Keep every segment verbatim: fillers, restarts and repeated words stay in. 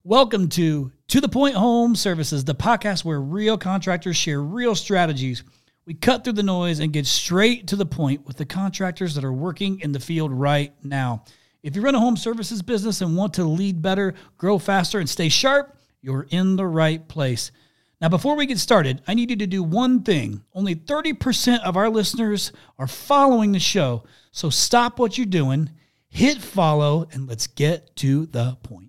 Welcome to To The Point Home Services, the podcast where real contractors share real strategies. We cut through the noise and get straight to the point with the contractors that are working in the field right now. If you run a home services business and want to lead better, grow faster, and stay sharp, you're in the right place. Now, before we get started, I need you to do one thing. Only thirty percent of our listeners are following the show, so stop what you're doing, hit follow, and let's get to the point.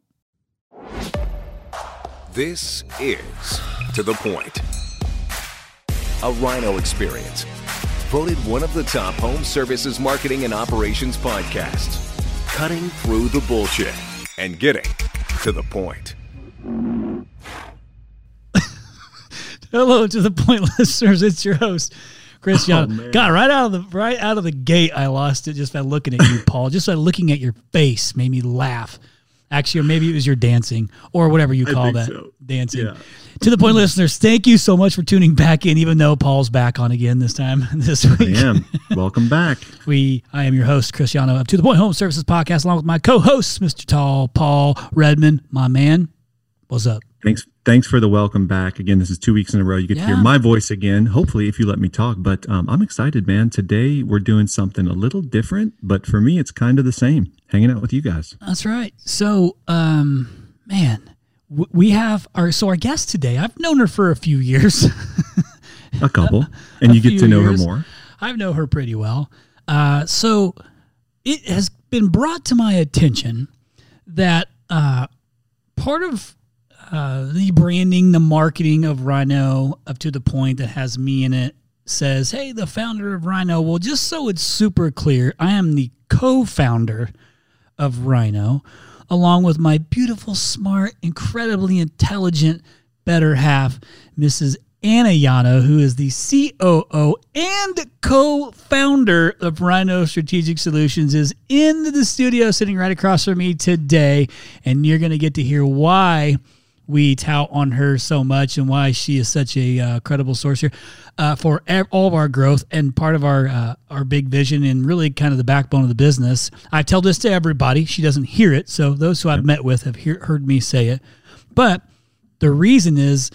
This is To The Point, a Rhino experience, voted one of the top home services marketing and operations podcasts, cutting through the bullshit and getting to the point. Hello, To The Point listeners. It's your host, Chris Young. Oh, God, right out of the right out of the gate, I lost it just by looking at you, Paul. Just by looking at your face made me laugh. Actually, or maybe it was your dancing or whatever you call that. So. Dancing. Yeah. To The Point listeners, thank you so much for tuning back in, even though Paul's back on again this time, this week. I am. Welcome back. we, I am your host, Chris Yano of To The Point Home Services Podcast, along with my co-host, Mister Tall, Paul Redman, my man. What's up? Thanks Thanks for the welcome back. Again, this is two weeks in a row. You get Yeah. to hear my voice again, hopefully, if you let me talk. But um, I'm excited, man. Today, we're doing something a little different, but for me, it's kind of the same, hanging out with you guys. That's right. So, um, man, w- we have our, so our guest today, I've known her for a few years. A couple. And A you get few to know years. her more. I know her pretty well. Uh, so it has been brought to my attention that uh, part of uh, the branding, the marketing of Rhino up to the point that has me in it says, hey, the founder of Rhino. Well, just so it's super clear, I am the co-founder of Rhino, along with my beautiful, smart, incredibly intelligent better half, Missus Anna Yano, who is the C O O and co-founder of Rhino Strategic Solutions, is in the studio sitting right across from me today, and you're going to get to hear why we tout on her so much and why she is such a uh, credible source here uh, for ev- all of our growth and part of our uh, our big vision and really kind of the backbone of the business. I tell this to everybody. She doesn't hear it, so those who I've met with have hear, heard me say it. But the reason is,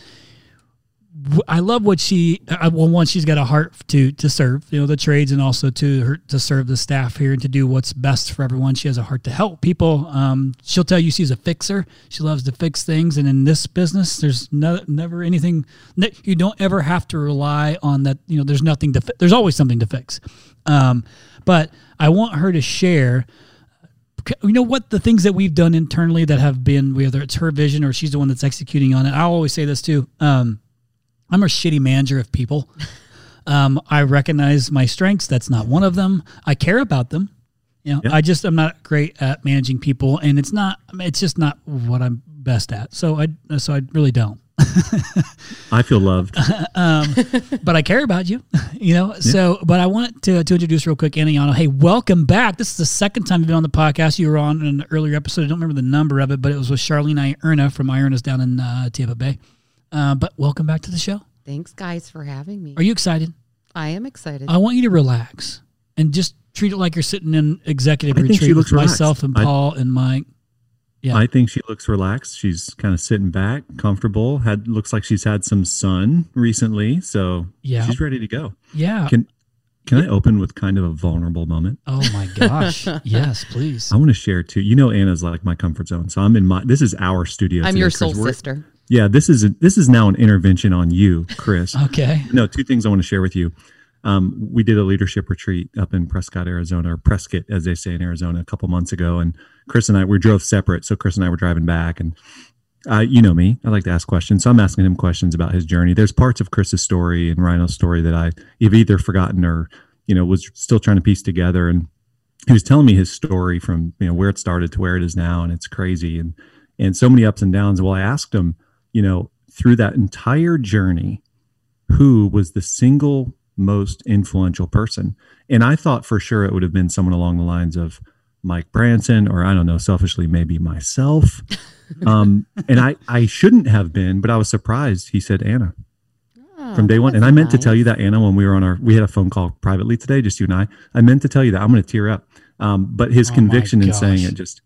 I love what she, uh, well, one, she's got a heart to to serve, you know, the trades, and also to her to serve the staff here and to do what's best for everyone. She has a heart to help people. Um, she'll tell you she's a fixer. She loves to fix things. And in this business, there's no, never anything, you don't ever have to rely on that. You know, there's nothing to, fi- there's always something to fix. Um, but I want her to share, you know what, the things that we've done internally that have been, whether it's her vision or she's the one that's executing on it. I always say this too. Um, I'm a shitty manager of people. Um, I recognize my strengths. That's not one of them. I care about them. You know, Yeah. I just, I'm not great at managing people, and it's not, it's just not what I'm best at. So I, so I really don't. I feel loved. um, but I care about you, you know? Yeah. So, but I want to, to introduce real quick, Anna Yano. Hey, welcome back. This is the second time you've been on the podcast. You were on an earlier episode. I don't remember the number of it, but it was with Charlene Ierna from Ierna's down in uh, Tampa Bay. Uh, but welcome back to the show. Thanks, guys, for having me. Are you excited? I am excited. I want you to relax and just treat it like you're sitting in executive I think she retreat with looks relaxed. myself and I- Paul and Mike. Yeah. I think she looks relaxed. She's kind of sitting back, comfortable. Had looks like she's had some sun recently, so Yeah. she's ready to go. Yeah. Can Can I open with kind of a vulnerable moment? Oh my gosh. Yes, please. I want to share too. You know, Anna's like my comfort zone, so I'm in my. This is our studio. I'm today, your 'cause soul we're- sister. Yeah, this is a, this is now an intervention on you, Chris. Okay. No, two things I want to share with you. Um, we did a leadership retreat up in Prescott, Arizona, or Prescott, as they say in Arizona, a couple months ago. And Chris and I, we drove separate. So Chris and I were driving back, and uh, you know me, I like to ask questions. So I'm asking him questions about his journey. There's parts of Chris's story and Rhino's story that I have either forgotten or, you know, was still trying to piece together. And he was telling me his story from, you know, where it started to where it is now. And it's crazy. And, and so many ups and downs. Well, I asked him, you know, through that entire journey, who was the single most influential person? And I thought for sure it would have been someone along the lines of Mike Branson, or I don't know, selfishly, maybe myself. Um, and I, I shouldn't have been, but I was surprised. He said, Anna, Oh, from day one. that's And I meant nice. to tell you that, Anna, when we were on our, we had a phone call privately today, just you and I. I meant to tell you that. I'm going to tear up. Um, but his Oh my conviction in saying gosh. it just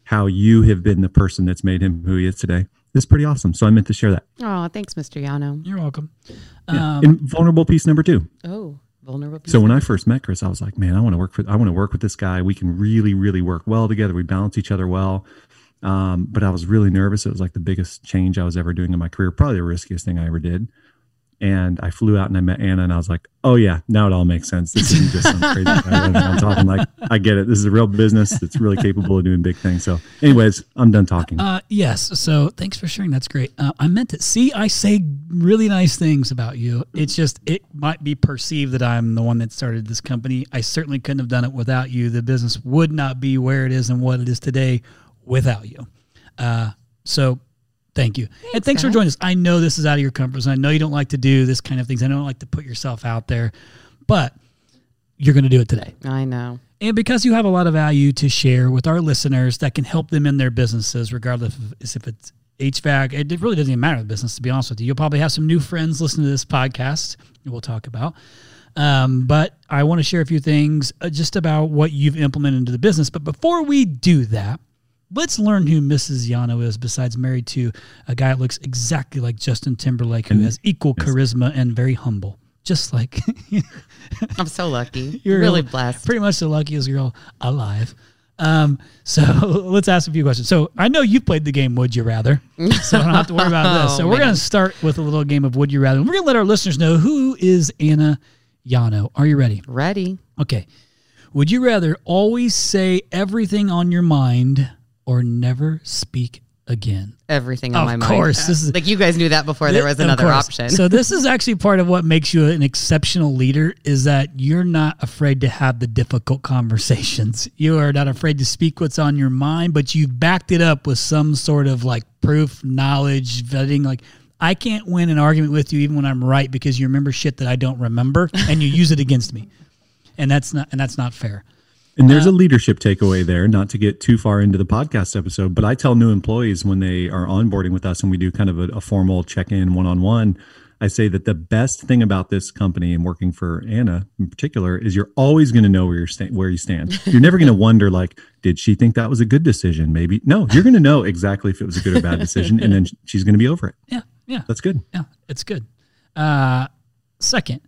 how you have been the person that's made him who he is today. It's pretty awesome. So I meant to share that. Oh, thanks, Mister Yano. You're welcome. Yeah. Um, And vulnerable piece number two. Oh, vulnerable. So when I first met Chris, I was like, man, I want to work for, I want to work with this guy. We can really, really work well together. We balance each other well. Um, but I was really nervous. It was like the biggest change I was ever doing in my career, probably the riskiest thing I ever did. And I flew out and I met Anna and I was like, oh yeah, now it all makes sense. This isn't just some crazy guy running around talking. Like, I get it. This is a real business that's really capable of doing big things. So anyways, I'm done talking. Uh, yes. So thanks for sharing. That's great. Uh, I meant it. See, I say really nice things about you. It's just, it might be perceived that I'm the one that started this company. I certainly couldn't have done it without you. The business would not be where it is and what it is today without you. Uh, so thank you. Thanks, and thanks Scott. for joining us. I know this is out of your comfort zone. I know you don't like to do this kind of things. I don't like to put yourself out there, but you're going to do it today. I know. And because you have a lot of value to share with our listeners that can help them in their businesses, regardless if it's H V A C, it really doesn't even matter the business, to be honest with you. You'll probably have some new friends listening to this podcast that we'll talk about. Um, but I want to share a few things uh, just about what you've implemented into the business. But before we do that, let's learn who Missus Yano is, besides married to a guy that looks exactly like Justin Timberlake, who has equal Yes. charisma and very humble. Just like I'm so lucky. you're really blessed. Pretty much the luckiest girl alive. Um, so let's ask a few questions. So I know you played the game Would You Rather, so I don't have to worry about this. So Oh, we're man. going to start with a little game of Would You Rather. And we're going to let our listeners know, who is Anna Yano. Are you ready? Ready? Okay. Would you rather always say everything on your mind or never speak again? Everything on Of my mind. course, this is- like you guys knew that before there was Of another course. option. So this is actually part of what makes you an exceptional leader, is that you're not afraid to have the difficult conversations. You are not afraid to speak what's on your mind, but you've backed it up with some sort of like proof, knowledge, vetting. Like, I can't win an argument with you even when I'm right, because you remember shit that I don't remember and you use it against me. And that's not and that's not fair. And there's a leadership takeaway there, not to get too far into the podcast episode, but I tell new employees when they are onboarding with us and we do kind of a, a formal check-in one-on-one, I say that the best thing about this company and working for Anna in particular is you're always going to know where you're sta- where you stand. You're never going to wonder, like, did she think that was a good decision? Maybe. No, you're going to know exactly if it was a good or bad decision, and then she's going to be over it. Yeah, yeah. That's good. Yeah, it's good. Uh, second,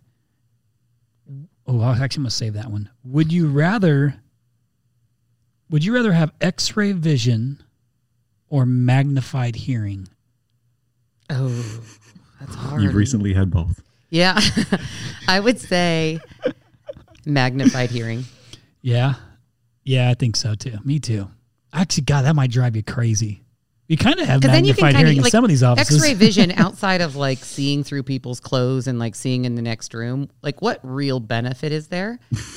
oh, I actually must save that one. Would you rather? Would you rather have X-ray vision or magnified hearing? Oh, that's hard. You've recently had both. Yeah. I would say magnified hearing. Yeah, yeah, I think so too. Me too. Actually, God, that might drive you crazy. You kind of have Because then you can magnified kind hearing of in like some of these offices. X-ray vision outside of like seeing through people's clothes and like seeing in the next room. Like, what real benefit is there?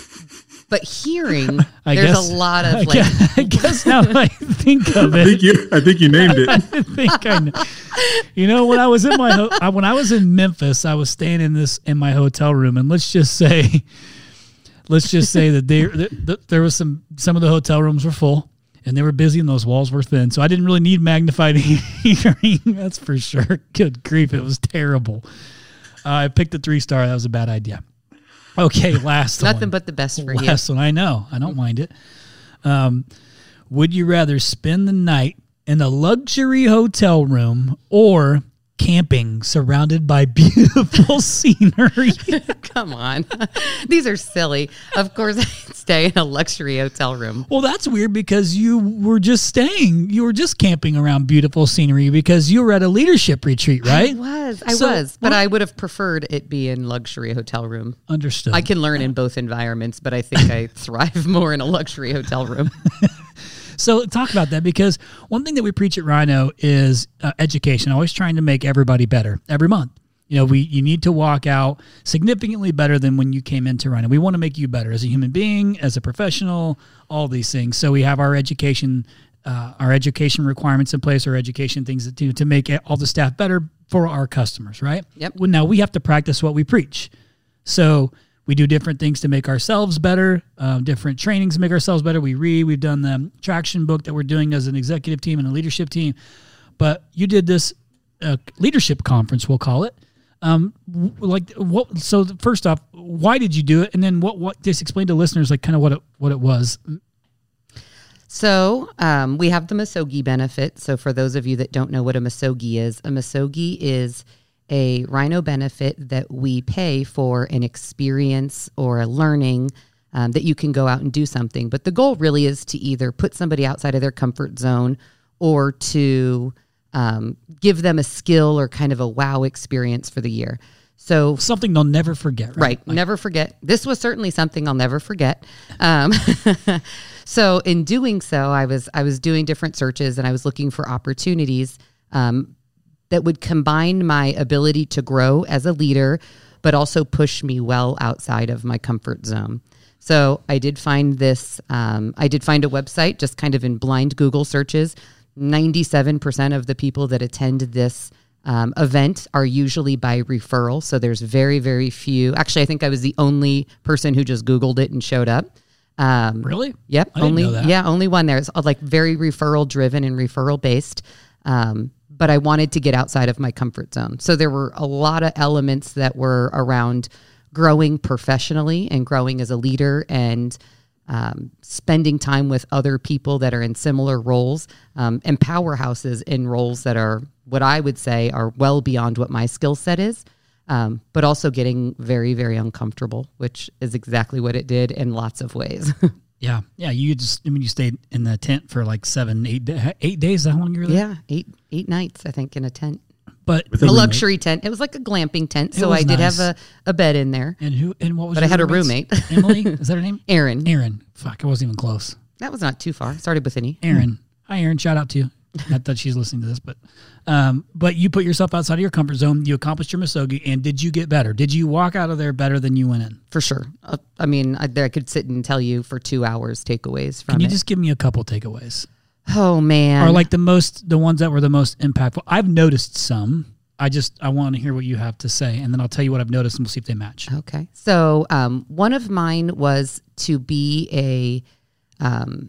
But hearing, I there's guess- a lot of I like. guess, I guess now that I think of I it. think you. I think you named it. I think I know. You know, when I was in my ho- I, when I was in Memphis, I was staying in this in my hotel room, and let's just say, let's just say that there that there was some some of the hotel rooms were full, and they were busy, and those walls were thin, so I didn't really need magnified hearing. That's for sure. Good grief, it was terrible. Uh, I picked a three star. That was a bad idea. Okay, last one. Nothing but the best for you. Last one, I know. I don't mind it. Um, would you rather spend the night in a luxury hotel room or camping surrounded by beautiful scenery? Come on. These are silly. Of course, I'd stay in a luxury hotel room. Well, that's weird because you were just staying. You were just camping around beautiful scenery because you were at a leadership retreat, right? I was. I So- was. But well- I would have preferred it be in luxury hotel room. Understood. I can learn in both environments, but I think I thrive more in a luxury hotel room. So talk about that, because one thing that we preach at Rhino is uh, education, always trying to make everybody better every month. You know, we you need to walk out significantly better than when you came into Rhino. We want to make you better as a human being, as a professional, all these things. So we have our education, uh, our education requirements in place, our education things that do to make all the staff better for our customers, right? Yep. Well, now we have to practice what we preach. So we do different things to make ourselves better, um, different trainings to make ourselves better. We read, we've done the traction book that we're doing as an executive team and a leadership team. But you did this uh, leadership conference, we'll call it. Um, w- like what? So first off, why did you do it? And then what? What? Just explain to listeners like kind of what it what it was. So um, we have the Misogi benefit. So for those of you that don't know what a Misogi is, a Misogi is a rhino benefit that we pay for an experience or a learning um, that you can go out and do something. But the goal really is to either put somebody outside of their comfort zone or to um, give them a skill or kind of a wow experience for the year. So something they'll never forget, right? Right. Like, never forget. This was certainly something I'll never forget. Um, so in doing so, I was I was doing different searches and I was looking for opportunities um, that would combine my ability to grow as a leader, but also push me well outside of my comfort zone. So I did find this, um, I did find a website just kind of in blind Google searches. ninety-seven percent of the people that attend this um, event are usually by referral. So there's very, very few. Actually, I think I was the only person who just Googled it and showed up. Um, really? Yep. I didn't only, know that. Yeah, only one there. It's like very referral driven and referral based. Um, but I wanted to get outside of my comfort zone. So there were a lot of elements that were around growing professionally and growing as a leader and um, spending time with other people that are in similar roles um, and powerhouses in roles that are what I would say are well beyond what my skill set is, um, but also getting very, very uncomfortable, which is exactly what it did in lots of ways. Yeah. Yeah. You just, I mean, you stayed in the tent for like seven, eight, eight days. How long you were there? Yeah. Eight, eight nights, I think, in a tent. But a luxury tent. It was like a glamping tent. So I did nice. have a, a bed in there. And who, and what was But your I had roommates? a roommate. Emily? Is that her name? Aaron. Aaron. Fuck. I wasn't even close. That was not too far. Started with an E. Aaron. Hi, Aaron. Shout out to you. Not that she's listening to this, but um, but you put yourself outside of your comfort zone. You accomplished your Misogi, and did you get better? Did you walk out of there better than you went in? For sure. Uh, I mean, I, I could sit and tell you for two hours takeaways from Can you it. just give me a couple takeaways? Oh, man. Or like the most, the ones that were the most impactful. I've noticed some. I just, I want to hear what you have to say, and then I'll tell you what I've noticed, and we'll see if they match. Okay. So um, one of mine was to be a um,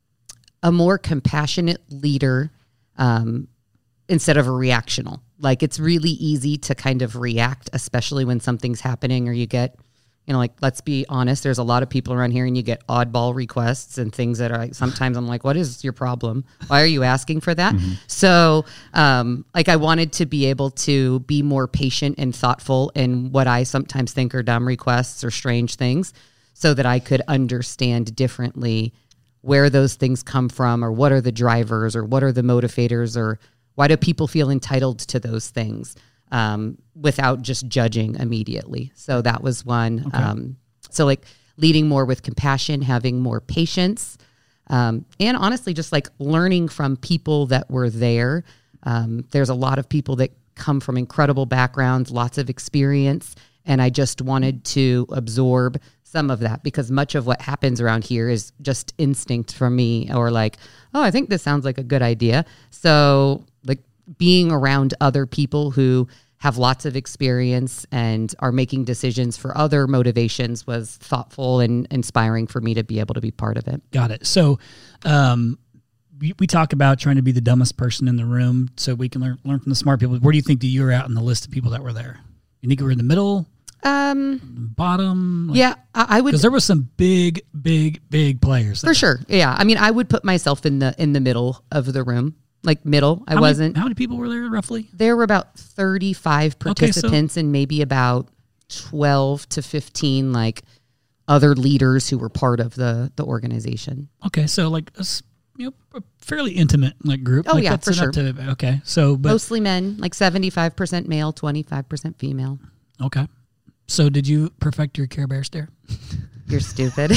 a more compassionate leader um, instead of a reactional. Like, it's really easy to kind of react, especially when something's happening or you get, you know, like, let's be honest, there's a lot of people around here and you get oddball requests and things that are like, sometimes I'm like, what is your problem? Why are you asking for that? Mm-hmm. So, um, like, I wanted to be able to be more patient and thoughtful in what I sometimes think are dumb requests or strange things so that I could understand differently where those things come from or what are the drivers or what are the motivators or why do people feel entitled to those things um, without just judging immediately. So that was one. Okay. Um, so like leading more with compassion, having more patience, um, and honestly, just like learning from people that were there. Um, there's a lot of people that come from incredible backgrounds, lots of experience, and I just wanted to absorb some of that because much of what happens around here is just instinct for me or like, oh, I think this sounds like a good idea. So like being around other people who have lots of experience and are making decisions for other motivations was thoughtful and inspiring for me to be able to be part of it. Got it. So um, we, we talk about trying to be the dumbest person in the room so we can learn, learn from the smart people. Where do you think that you were at in the list of people that were there? You think you were in the middle? Um, bottom? Like, yeah, I, I would. Because there was some big, big, big players. For sure. Yeah. I mean, I would put myself in the in the middle of the room, like middle. I how wasn't. Many, how many people were there roughly? There were about thirty-five participants okay, so, and maybe about twelve to fifteen like other leaders who were part of the the organization. Okay, so like a, you know, a fairly intimate like group. Oh like, yeah, that's for sure. To, okay, so but, mostly men, like seventy-five percent male, twenty-five percent female. Okay. So did you perfect your Care Bear stare? You're stupid.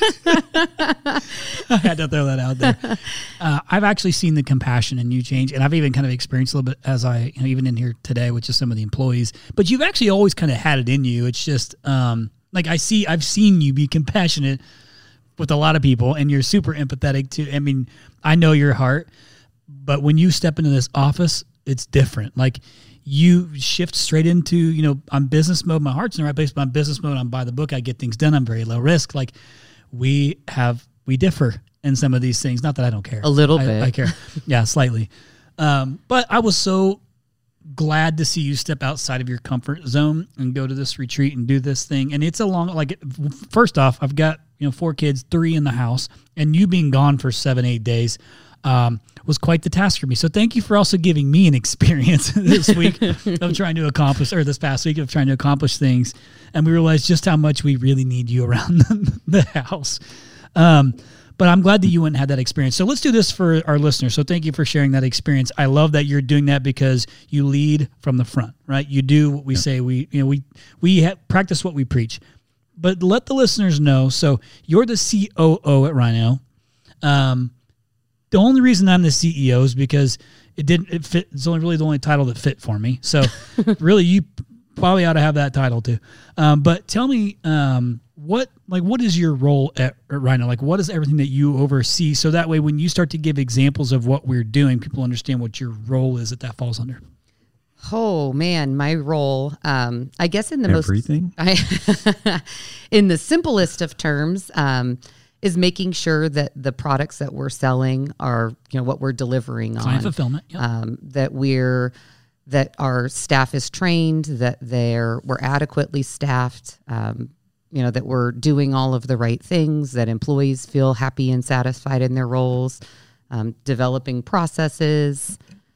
I had to throw that out there. Uh, I've actually seen the compassion in you change, and I've even kind of experienced a little bit as I, you know, even in here today with just some of the employees. But you've actually always kind of had it in you. It's just um, like I see, I've seen you be compassionate with a lot of people, and you're super empathetic too. I mean, I know your heart, but when you step into this office, it's different. Like, you shift straight into, you know, I'm business mode. My heart's in the right place, but I'm business mode. I'm by the book. I get things done. I'm very low risk. Like we have, we differ in some of these things. Not that I don't care. A little I, bit. I care. Yeah, slightly. Um, but I was so glad to see you step outside of your comfort zone and go to this retreat and do this thing. And it's a long, like, first off, I've got, you know, four kids, three in the house, and you being gone for seven, eight days um, was quite the task for me. So thank you for also giving me an experience this week of trying to accomplish, or this past week of trying to accomplish things. And we realized just how much we really need you around the, the house. Um, but I'm glad that you went and had that experience. So let's do this for our listeners. So thank you for sharing that experience. I love that you're doing that because you lead from the front, right? You do what we yeah. say. We, you know, we, we ha- practice what we preach. But let the listeners know. So you're the C O O at Rhino. Um, the only reason I'm the C E O is because it didn't. It fit. It's only really the only title that fit for me. So really, you probably ought to have that title too. Um, but tell me, um, what like what is your role at, at Rhino? Like, what is everything that you oversee? So that way, when you start to give examples of what we're doing, people understand what your role is that that falls under. Oh man, my role, um, I guess in the Everything? most, I, in the simplest of terms, um, is making sure that the products that we're selling are, you know, what we're delivering Client on. fulfillment. Yep. Um, that we're, that our staff is trained, that they're, we're adequately staffed, um, you know, that we're doing all of the right things, that employees feel happy and satisfied in their roles, um, developing processes.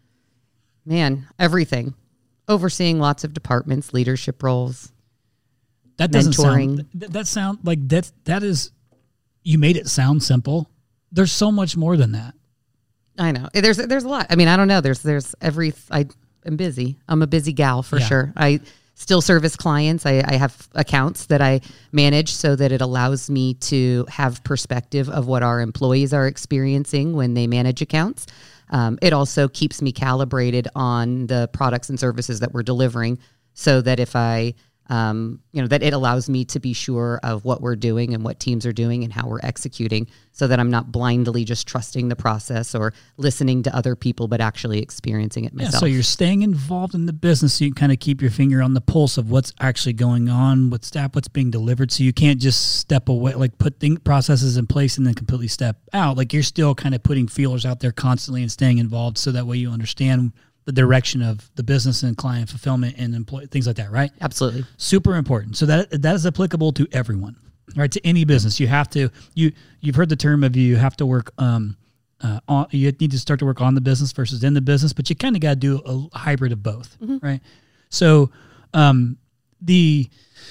Man, everything. Overseeing lots of departments, leadership roles. That doesn't mentoring. sound that, that sound like that that is you made it sound simple. There's so much more than that. I know. There's there's a lot. I mean, I don't know. There's there's every I am busy. I'm a busy gal for Yeah. sure. I still service clients. I, I have accounts that I manage so that it allows me to have perspective of what our employees are experiencing when they manage accounts. Um, it also keeps me calibrated on the products and services that we're delivering so that if I, um, you know, that it allows me to be sure of what we're doing and what teams are doing and how we're executing so that I'm not blindly just trusting the process or listening to other people, but actually experiencing it myself. Yeah, so you're staying involved in the business so you can kind of keep your finger on the pulse of what's actually going on with staff, what's being delivered. So you can't just step away, like put think processes in place and then completely step out. Like you're still kind of putting feelers out there constantly and staying involved so that way you understand the direction of the business and client fulfillment and employee, things like that, right? Absolutely. Super important. So that that is applicable to everyone, right? To any business. You have to, you, you've heard the term of you have to work, um, uh, on, you need to start to work on the business versus in the business, but you kind of got to do a hybrid of both, mm-hmm. right? So um, the,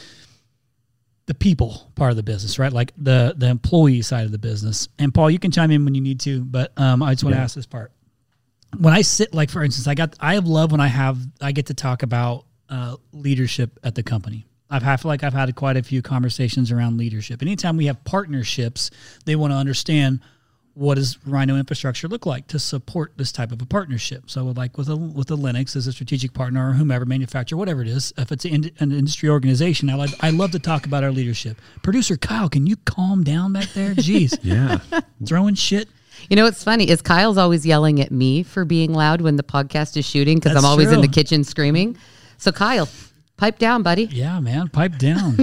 the people part of the business, right? Like the, the employee side of the business. And Paul, you can chime in when you need to, but um, I just want to Yeah. ask this part. When I sit, like for instance, I got, I love when I have, I get to talk about uh, leadership at the company. I've I feel like I've had quite a few conversations around leadership. Anytime we have partnerships, they want to understand what does Rhino Infrastructure look like to support this type of a partnership. So like with a, with a Linux as a strategic partner or whomever, manufacturer, whatever it is, if it's an, an industry organization, I like, I love to talk about our leadership. Producer Kyle, can you calm down back there? Jeez. Yeah. Throwing shit. You know what's funny is Kyle's always yelling at me for being loud when the podcast is shooting because That's I'm always true. in the kitchen screaming. So Kyle, pipe down, buddy. Yeah, man, pipe down.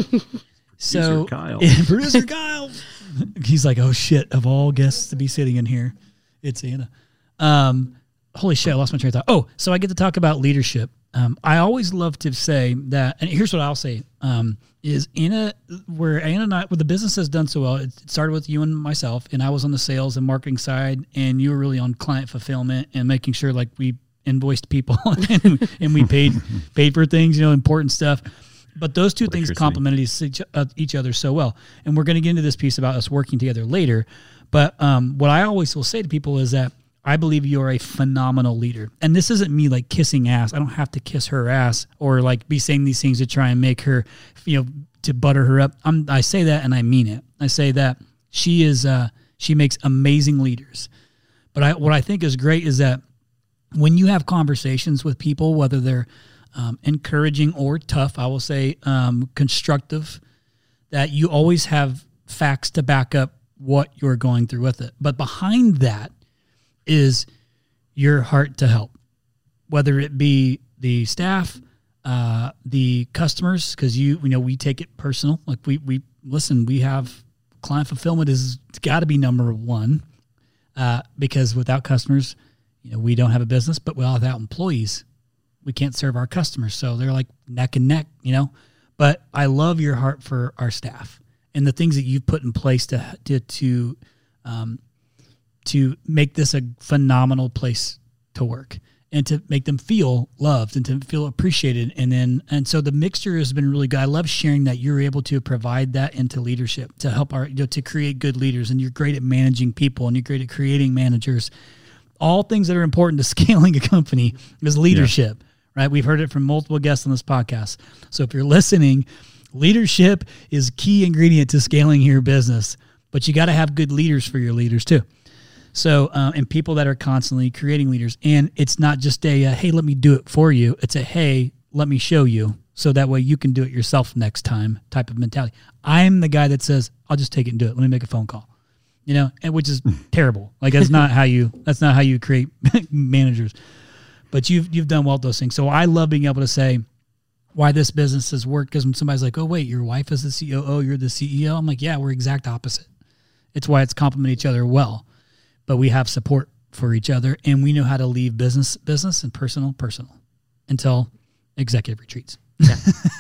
So Producer Kyle. Producer Kyle. He's like, oh shit, of all guests to be sitting in here, it's Anna. Um, holy shit, I lost my train of thought. Oh, so I get to talk about leadership. Um, I always love to say that, and here's what I'll say, um, is Anna, where Anna and I, where the business has done so well, it started with you and myself, and I was on the sales and marketing side, and you were really on client fulfillment and making sure like we invoiced people and, and we paid paid for things, you know, important stuff. But those two things complemented each, uh, each other so well. And we're going to get into this piece about us working together later. But um, what I always will say to people is that I believe you are a phenomenal leader. And this isn't me like kissing ass. I don't have to kiss her ass or like be saying these things to try and make her, you know, to butter her up. I'm, I say that and I mean it. I say that she is, uh, she makes amazing leaders. But I, what I think is great is that when you have conversations with people, whether they're um, encouraging or tough, I will say um, constructive, that you always have facts to back up what you're going through with it. But behind that is your heart to help, whether it be the staff, uh, the customers, because you, you know, we take it personal. Like we, we listen, we have client fulfillment is got to be number one uh, because without customers, you know, we don't have a business, but without employees, we can't serve our customers. So they're like neck and neck, you know, but I love your heart for our staff. and the things that you've put in place to to to um, to make this a phenomenal place to work and to make them feel loved and to feel appreciated. And then, and so the mixture has been really good. I love sharing that you're able to provide that into leadership to help our, you know, to create good leaders. And you're great at managing people and you're great at creating managers. All things that are important to scaling a company is leadership, yeah. right? We've heard it from multiple guests on this podcast. So if you're listening, leadership is key ingredient to scaling your business, but you got to have good leaders for your leaders too. So, uh, and people that are constantly creating leaders. And it's not just a, uh, hey, let me do it for you. It's a, hey, let me show you so that way you can do it yourself next time type of mentality. I'm the guy that says, I'll just take it and do it. Let me make a phone call, you know, and which is terrible. Like that's not how you, that's not how you create managers, but you've, you've done well with those things. So I love being able to say why this business has worked. Because when somebody's like, oh, wait, your wife is the C O O, you're the C E O. I'm like, yeah, we're exact opposite. It's why it's complement each other well. But we have support for each other, and we know how to leave business, business, and personal, personal, until executive retreats. Yeah.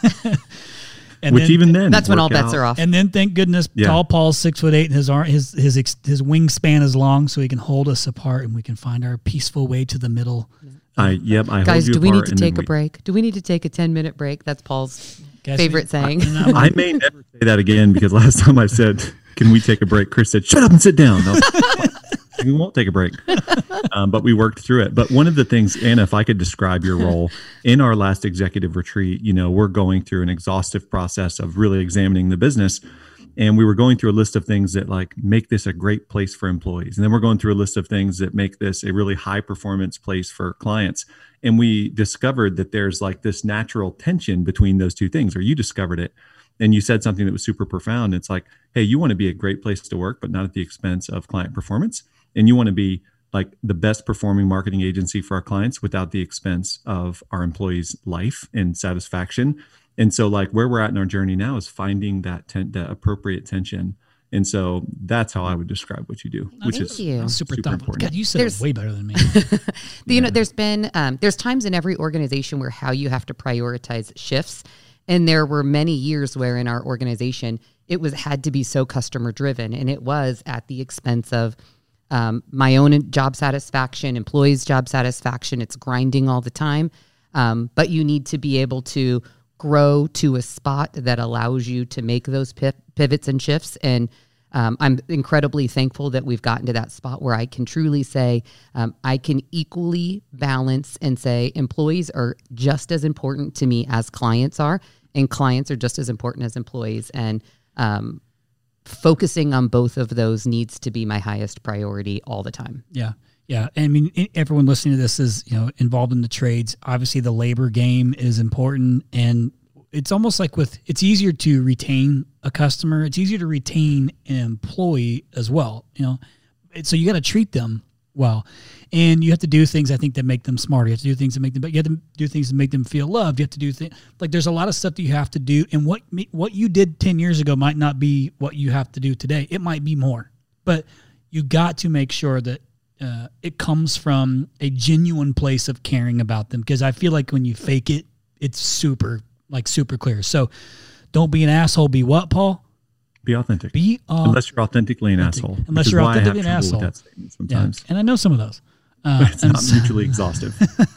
and Which then, even then, that's when all bets out. are off. And then, thank goodness, Yeah. tall Paul's six foot eight, and his arm, his his his his wingspan is long, so he can hold us apart, and we can find our peaceful way to the middle. I yep. I Guys, hold you do we need apart, to and take then a we- break? Do we need to take a ten minute break? That's Paul's Guys, favorite we- saying. and I'm- I may never say that again because last time I said, "Can we take a break?" Chris said, "Shut up and sit down." I was like, we won't take a break, um, but we worked through it. But one of the things, Anna, if I could describe your role in our last executive retreat, you know, we're going through an exhaustive process of really examining the business. And we were going through a list of things that like make this a great place for employees. And then we're going through a list of things that make this a really high performance place for clients. And we discovered that there's like this natural tension between those two things, or you discovered it. And you said something that was super profound. It's like, hey, you want to be a great place to work, but not at the expense of client performance. And you want to be like the best performing marketing agency for our clients without the expense of our employees' life and satisfaction. And so like where we're at in our journey now is finding that ten- that appropriate tension. And so that's how I would describe what you do, which Thank is you. I'm super, super thoughtful. important. God, you said There's- it way better than me. You know, there's been um, there's times in every organization where how you have to prioritize shifts, and there were many years where in our organization it was had to be so customer driven, and it was at the expense of um, my own job satisfaction, employees' job satisfaction. It's grinding all the time, um, but you need to be able to grow to a spot that allows you to make those pi- pivots and shifts. And Um, I'm incredibly thankful that we've gotten to that spot where I can truly say um, I can equally balance and say employees are just as important to me as clients are, and clients are just as important as employees. And um, focusing on both of those needs to be my highest priority all the time. Yeah. Yeah. I mean, i- everyone listening to this is, you know, involved in the trades. Obviously the labor game is important, and it's almost like with, it's easier to retain a customer. It's easier to retain an employee as well. You know, It- so you got to treat them well, and you have to do things, I think, that make them smarter. You have to do things that make them, but you have to do things that make them feel loved. You have to do things like there's a lot of stuff that you have to do. And what, me- what you did ten years ago might not be what you have to do today. It might be more, but you got to make sure that uh, it comes from a genuine place of caring about them. Because I feel like when you fake it, it's super, like super clear. So don't be an asshole. Be what, Paul? Be authentic. Be uh, Unless you're authentically an asshole. Unless which is you're why I have authentically an trouble asshole. with that statement yeah. sometimes. And I know some of those. Uh, It's and not so- mutually exhaustive.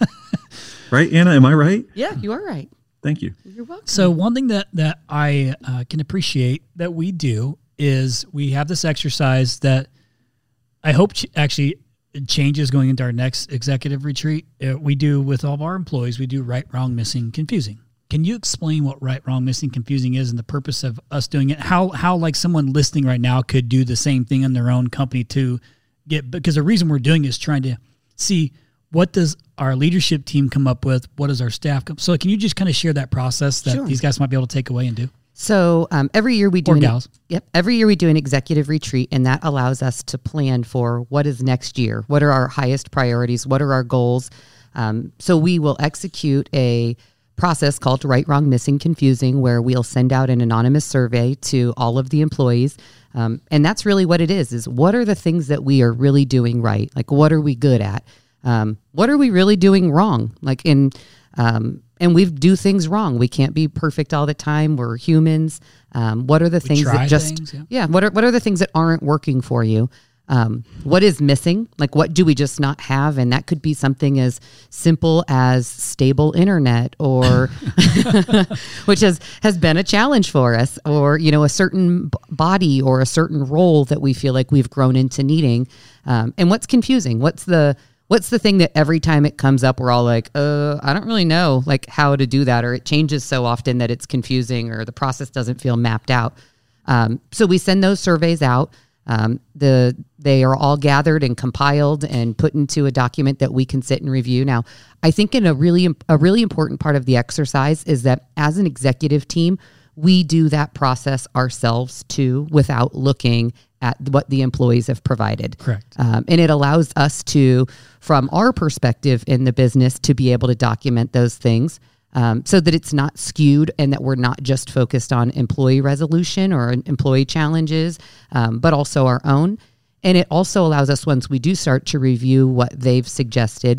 Right, Anna? Am I right? Yeah, you are right. Thank you. You're welcome. So one thing that that I uh, can appreciate that we do is we have this exercise that I hope ch- actually changes going into our next executive retreat. Uh, we do with all of our employees. We do right, wrong, missing, confusing. Can you explain what right, wrong, missing, confusing is and the purpose of us doing it? How how like someone listening right now could do the same thing in their own company to get, because the reason we're doing is trying to see what does our leadership team come up with, what does our staff come. So can you just kind of share that process that Sure. these guys might be able to take away and do? So um, every year we do Or an, gals. Yep, every year we do an executive retreat, and that allows us to plan for what is next year. What are our highest priorities? What are our goals? Um, so we will execute a process called Right, Wrong, Missing, Confusing, where we'll send out an anonymous survey to all of the employees. Um, and that's really what it is, is what are the things that we are really doing right? Like, what are we good at? Um, what are we really doing wrong? Like in, um, and we do things wrong. We can't be perfect all the time. We're humans. Um, what are the We things try that just, things, yeah. yeah, what are, what are the things that aren't working for you? Um, what is missing? Like, what do we just not have? And that could be something as simple as stable internet, or which has, has been a challenge for us, or, you know, a certain b- body or a certain role that we feel like we've grown into needing. Um, and what's confusing? What's the, what's the thing that every time it comes up, we're all like, uh, I don't really know like how to do that, or it changes so often that it's confusing, or the process doesn't feel mapped out. Um, so we send those surveys out. Um, the they are all gathered and compiled and put into a document that we can sit and review. Now, I think in a really a really important part of the exercise is that as an executive team, we do that process ourselves too, without looking at what the employees have provided. Correct. Um, and it allows us to, from our perspective in the business, to be able to document those things. Um, so that it's not skewed, and that we're not just focused on employee resolution or employee challenges, um, but also our own. And it also allows us, once we do start to review what they've suggested,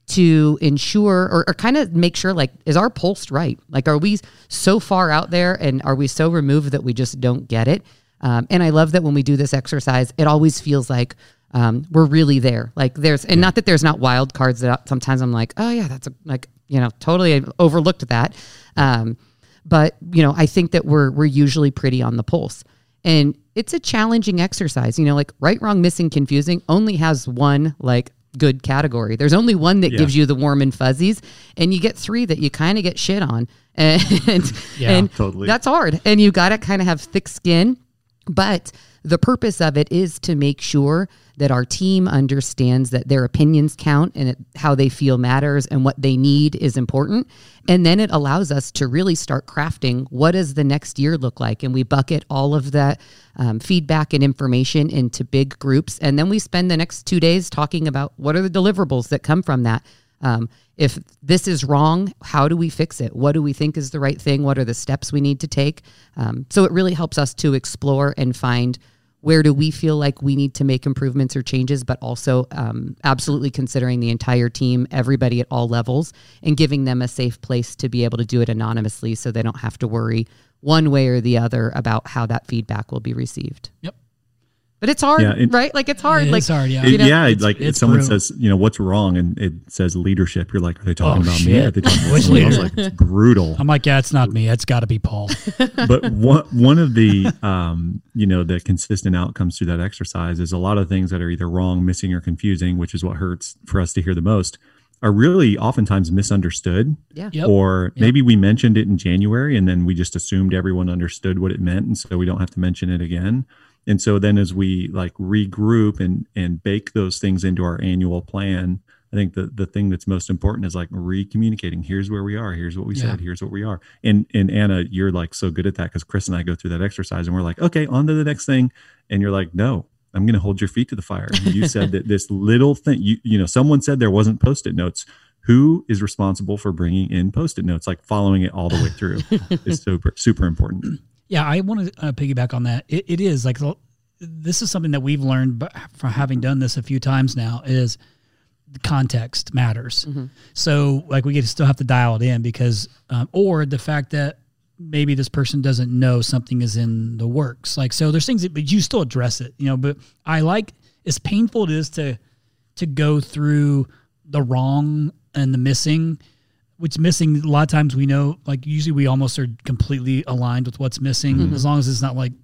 to ensure or, or kind of make sure, like, is our pulse right? Like, are we so far out there, and are we so removed that we just don't get it? Um, and I love that when we do this exercise, it always feels like um, we're really there. Like there's, and not that there's not wild cards that sometimes I'm like, oh yeah, that's a, like, you know, totally overlooked that. Um, but you know, I think that we're, we're usually pretty on the pulse, and it's a challenging exercise. You know, like right, wrong, missing, confusing only has one like good category. There's only one that Yeah. gives you the warm and fuzzies, and you get three that you kind of get shit on. And, Yeah, and totally. that's hard. And you got to kind of have thick skin. But the purpose of it is to make sure that our team understands that their opinions count, and it, how they feel matters, and what they need is important. And then it allows us to really start crafting, what does the next year look like? And we bucket all of that um, feedback and information into big groups. And then we spend the next two days talking about what are the deliverables that come from that. Um, if this is wrong, how do we fix it? What do we think is the right thing? What are the steps we need to take? Um, so it really helps us to explore and find, where do we feel like we need to make improvements or changes, but also um, absolutely considering the entire team, everybody at all levels, and giving them a safe place to be able to do it anonymously, so they don't have to worry one way or the other about how that feedback will be received. Yep. But it's hard, Yeah, it- right? Like it's hard. It like is hard, yeah. It- you know, yeah, it's- like if it's someone brutal. says, you know, what's wrong, and it says leadership, you're like, are they talking Oh, about me? shit. Are they talking about Which someone else? leader? Like, it's brutal. I'm like, yeah, it's not me. It's got to be Paul. But one one of the um, you know, the consistent outcomes through that exercise is a lot of things that are either wrong, missing, or confusing, which is what hurts for us to hear the most, are really oftentimes misunderstood. yeah. Yep. Or Yep. maybe we mentioned it in January and then we just assumed everyone understood what it meant, and so we don't have to mention it again. And so then as we like regroup and and bake those things into our annual plan, I think the the thing that's most important is like re-communicating. Here's where we are. Here's what we Yeah. said. Here's what we are. And and Anna, you're like so good at that, because Chris and I go through that exercise and we're like, okay, on to the next thing. And you're like, no, I'm going to hold your feet to the fire. You said that this little thing, you you know, someone said there wasn't Post-it notes. Who is responsible for bringing in Post-it notes? Like following it all the way through is super super important. Yeah, I want to uh, piggyback on that. It, it is like this is something that we've learned, but from having done this a few times now, is the context matters. Mm-hmm. So like we get to still have to dial it in, because um, or the fact that maybe this person doesn't know something is in the works. Like, so there's things that, but you still address it, you know. But I like, as painful it is to to go through the wrong and the missing. Which missing, a lot of times we know, like usually we almost are completely aligned with what's missing, Mm-hmm. as long as it's not like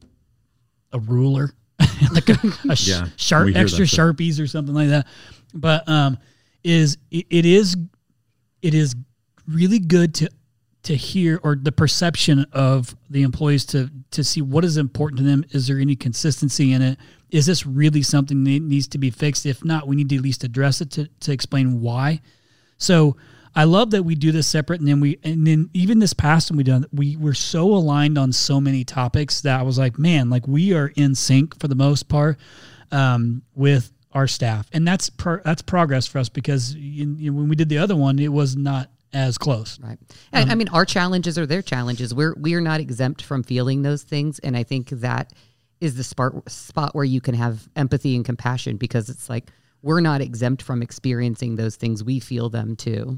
a ruler, like a, a sh- Yeah, sharp, we hear extra that stuff. Sharpies or something like that. But um, is it, it is it is really good to to hear, or the perception of the employees to to see what is important to them. Is there any consistency in it? Is this really something that needs to be fixed? If not, we need to at least address it to to explain why. So I love that we do this separate, and then we, and then even this past one we done, we were so aligned on so many topics that I was like, man, like we are in sync for the most part um, with our staff, and that's pro- that's progress for us, because you, you know, when we did the other one, it was not as close. Right. And I mean, our challenges are their challenges. We're we are not exempt from feeling those things, and I think that is the spot spot where you can have empathy and compassion, because it's like we're not exempt from experiencing those things. We feel them too.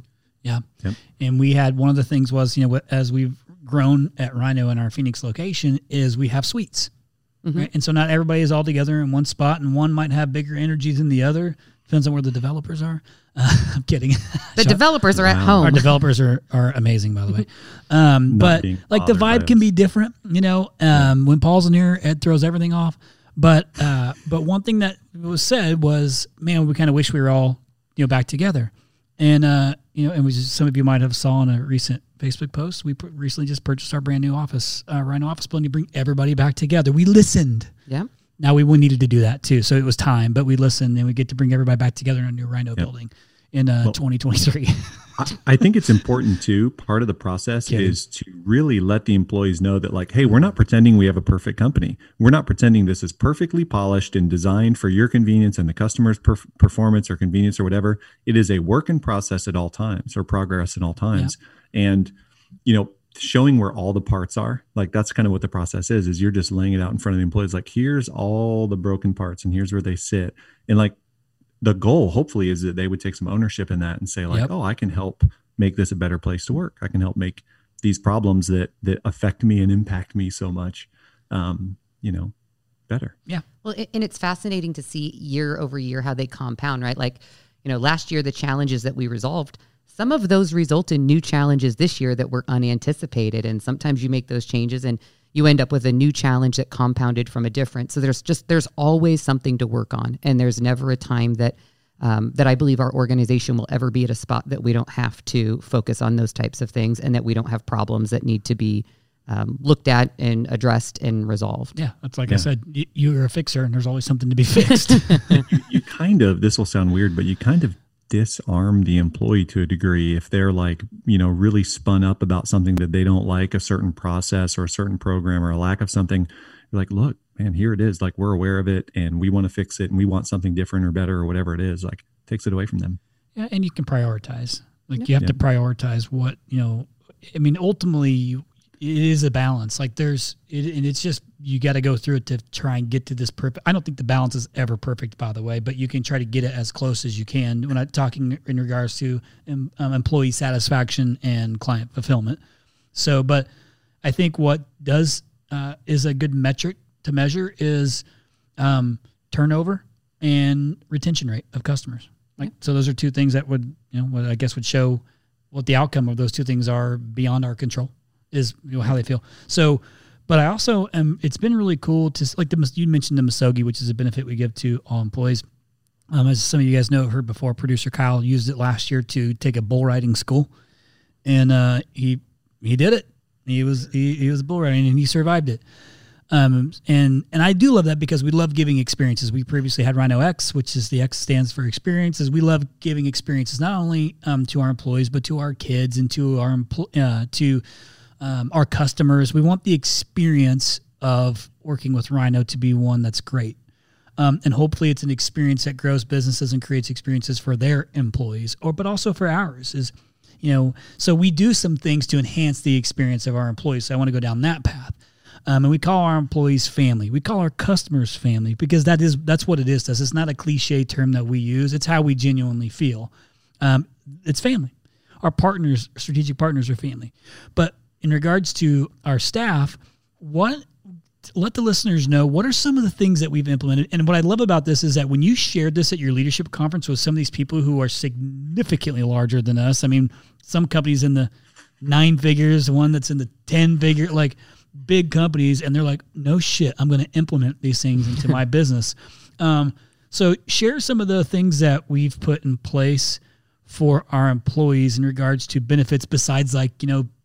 Yeah. Yep. And we had one of the things was, you know, as we've grown at Rhino in our Phoenix location is we have suites. Mm-hmm. Right? And so not everybody is all together in one spot, and one might have bigger energy than the other. Depends on where the developers are. Uh, I'm kidding. The so, developers are wow. at home. Our developers are, are amazing, by the way. Um, but like the vibe can be different, you know, um, yeah. when Paul's in here, Ed throws everything off. But, uh, but one thing that was said was, man, we kind of wish we were all, you know, back together. And, uh, you know, and we just, some of you might have saw in a recent Facebook post, we put, recently just purchased our brand new office, uh, Rhino office building to bring everybody back together. We listened. Yeah. Now we needed to do that too. So it was time, but we listened and we get to bring everybody back together in a new Rhino yep. building in uh, well, twenty twenty-three. I, I think it's important too. Part of the process Kidding. is to really let the employees know that like, hey, we're not pretending we have a perfect company. We're not pretending this is perfectly polished and designed for your convenience and the customer's perf- performance or convenience or whatever. It is a work in process at all times or progress at all times. Yeah. And, you know, showing where all the parts are, like that's kind of what the process is, is you're just laying it out in front of the employees. Like, here's all the broken parts and here's where they sit. And like the goal hopefully is that they would take some ownership in that and say like, yep. oh, I can help make this a better place to work. I can help make these problems that, that affect me and impact me so much, um, you know, better. Yeah. Well, and it's fascinating to see year over year how they compound, right? Like, you know, last year, the challenges that we resolved, some of those result in new challenges this year that were unanticipated. And sometimes you make those changes and you end up with a new challenge that compounded from a different. So there's just, there's always something to work on. And there's never a time that, um, that I believe our organization will ever be at a spot that we don't have to focus on those types of things and that we don't have problems that need to be um, looked at and addressed and resolved. Yeah. That's like yeah. I said, y- you're a fixer and there's always something to be fixed. you, you kind of, this will sound weird, but you kind of disarm the employee to a degree if they're like, you know, really spun up about something that they don't like, a certain process or a certain program or a lack of something. You're like, look, man, here it is. Like, we're aware of it and we want to fix it and we want something different or better or whatever it is. Like, takes it away from them. Yeah. And you can prioritize. Like yeah. you have yeah. to prioritize what, you know, I mean, ultimately you, it is a balance. Like there's, it, and it's just, you got to go through it to try and get to this perfect. I don't think the balance is ever perfect, by the way, but you can try to get it as close as you can when I'm talking in regards to um, employee satisfaction and client fulfillment. So, but I think what does, uh, is a good metric to measure is um, turnover and retention rate of customers. Like, so those are two things that would, you know, what I guess would show what the outcome of those two things are beyond our control. Is, you know, how they feel. So, but I also am, it's been really cool to, like the, you mentioned the Misogi, which is a benefit we give to all employees. Um, as some of you guys know, heard before, producer Kyle used it last year to take a bull riding school. And uh, he he did it. He was he, he was bull riding and he survived it. Um, and and I do love that because we love giving experiences. We previously had Rhino X, which is the X stands for experiences. We love giving experiences not only um, to our employees, but to our kids and to our empl- uh, to Um, our customers. We want the experience of working with Rhino to be one that's great. Um, and hopefully it's an experience that grows businesses and creates experiences for their employees, or but also for ours. Is, you know, so we do some things to enhance the experience of our employees. So I want to go down that path. Um, and we call our employees family. We call our customers family because that is that's what it is to us. It's not a cliche term that we use. It's how we genuinely feel. Um, it's family. Our partners, strategic partners, are family. But in regards to our staff, what let the listeners know, what are some of the things that we've implemented? And what I love about this is that when you shared this at your leadership conference with some of these people who are significantly larger than us, I mean, some companies in the nine figures, one that's in the ten figure, like big companies, and they're like, no shit, I'm going to implement these things into my business. Um, so share some of the things that we've put in place for our employees in regards to benefits besides like, you know,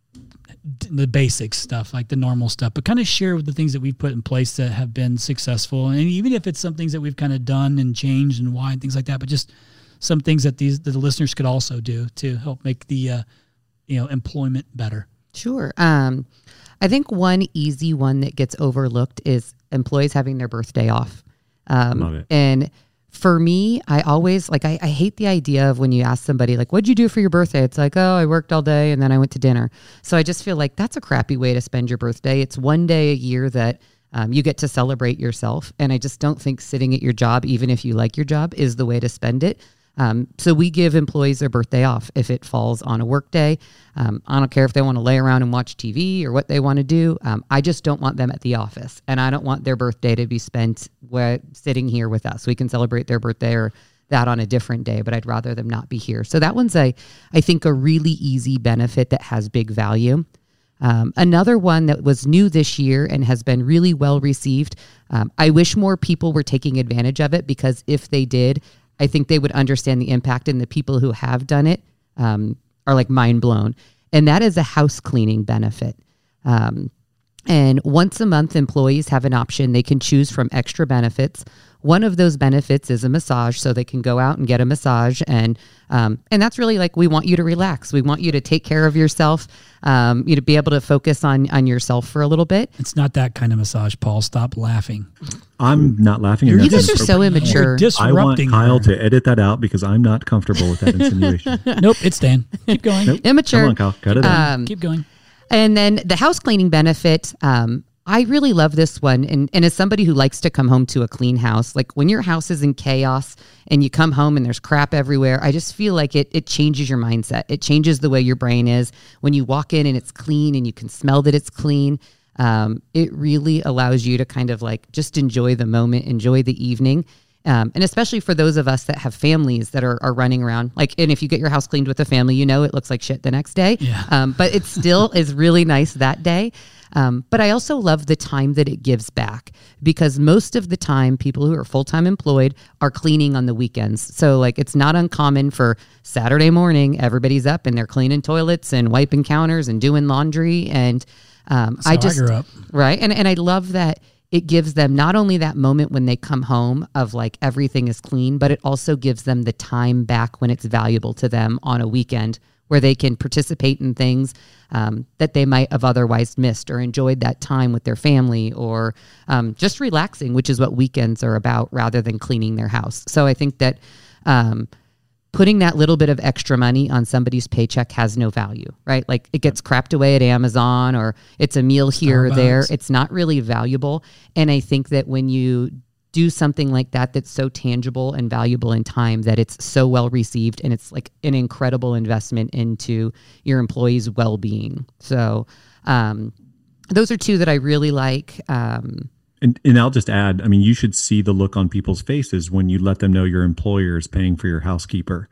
the basic stuff, like the normal stuff, but kind of share with the things that we've put in place that have been successful. And even if it's some things that we've kind of done and changed and why and things like that, but just some things that these, that the listeners could also do to help make the, uh, you know, employment better. Sure. Um, I think one easy one that gets overlooked is employees having their birthday off. Um, Love it. And for me, I always like, I, I hate the idea of when you ask somebody like, what'd you do for your birthday? It's like, oh, I worked all day and then I went to dinner. So I just feel like that's a crappy way to spend your birthday. It's one day a year that um, you get to celebrate yourself. And I just don't think sitting at your job, even if you like your job, is the way to spend it. Um, so we give employees their birthday off if it falls on a work day. Um, I don't care if they want to lay around and watch T V or what they want to do. Um, I just don't want them at the office, and I don't want their birthday to be spent where, sitting here with us. We can celebrate their birthday or that on a different day, but I'd rather them not be here. So that one's a, I think, a really easy benefit that has big value. Um, another one that was new this year and has been really well received. Um, I wish more people were taking advantage of it, because if they did, I think they would understand the impact, and the people who have done it um, are like mind blown. And that is a house cleaning benefit. Um, and once a month, employees have an option. They can choose from extra benefits. One of those benefits is a massage, so they can go out and get a massage. And um, and that's really like, we want you to relax. We want you to take care of yourself, um, you to be able to focus on, on yourself for a little bit. It's not that kind of massage, Paul. Stop laughing. I'm not laughing. You're and You that's guys are so inappropriate. immature. You're I want disrupting Kyle her. to edit that out because I'm not comfortable with that insinuation. Nope, it's Dan. Keep going. Nope. Immature. Come on, Kyle. Cut it out. Um, Keep going. And then the house cleaning benefit, um, I really love this one. And, and as somebody who likes to come home to a clean house, like when your house is in chaos and you come home and there's crap everywhere, I just feel like it it changes your mindset. It changes the way your brain is. When you walk in and it's clean and you can smell that it's clean, um, it really allows you to kind of like just enjoy the moment, enjoy the evening. Um, and especially for those of us that have families that are, are running around, like, and if you get your house cleaned with a family, you know, it looks like shit the next day. Yeah. Um, but it still is really nice that day. Um, but I also love the time that it gives back, because most of the time people who are full-time employed are cleaning on the weekends. So like, it's not uncommon for Saturday morning, everybody's up and they're cleaning toilets and wiping counters and doing laundry. And um, That's I how just, I grew up. right. And, and I love that it gives them not only that moment when they come home of like everything is clean, but it also gives them the time back when it's valuable to them on a weekend, where they can participate in things um, that they might have otherwise missed, or enjoyed that time with their family, or um, just relaxing, which is what weekends are about, rather than cleaning their house. So I think that um, putting that little bit of extra money on somebody's paycheck has no value, right? Like it gets crapped away at Amazon, or it's a meal here or there. Starbucks. It's not really valuable. And I think that when you do something like that, that's so tangible and valuable in time, that it's so well received, and it's like an incredible investment into your employees' well-being. So um, those are two that I really like. Um, And, and I'll just add, I mean, you should see the look on people's faces when you let them know your employer is paying for your housekeeper,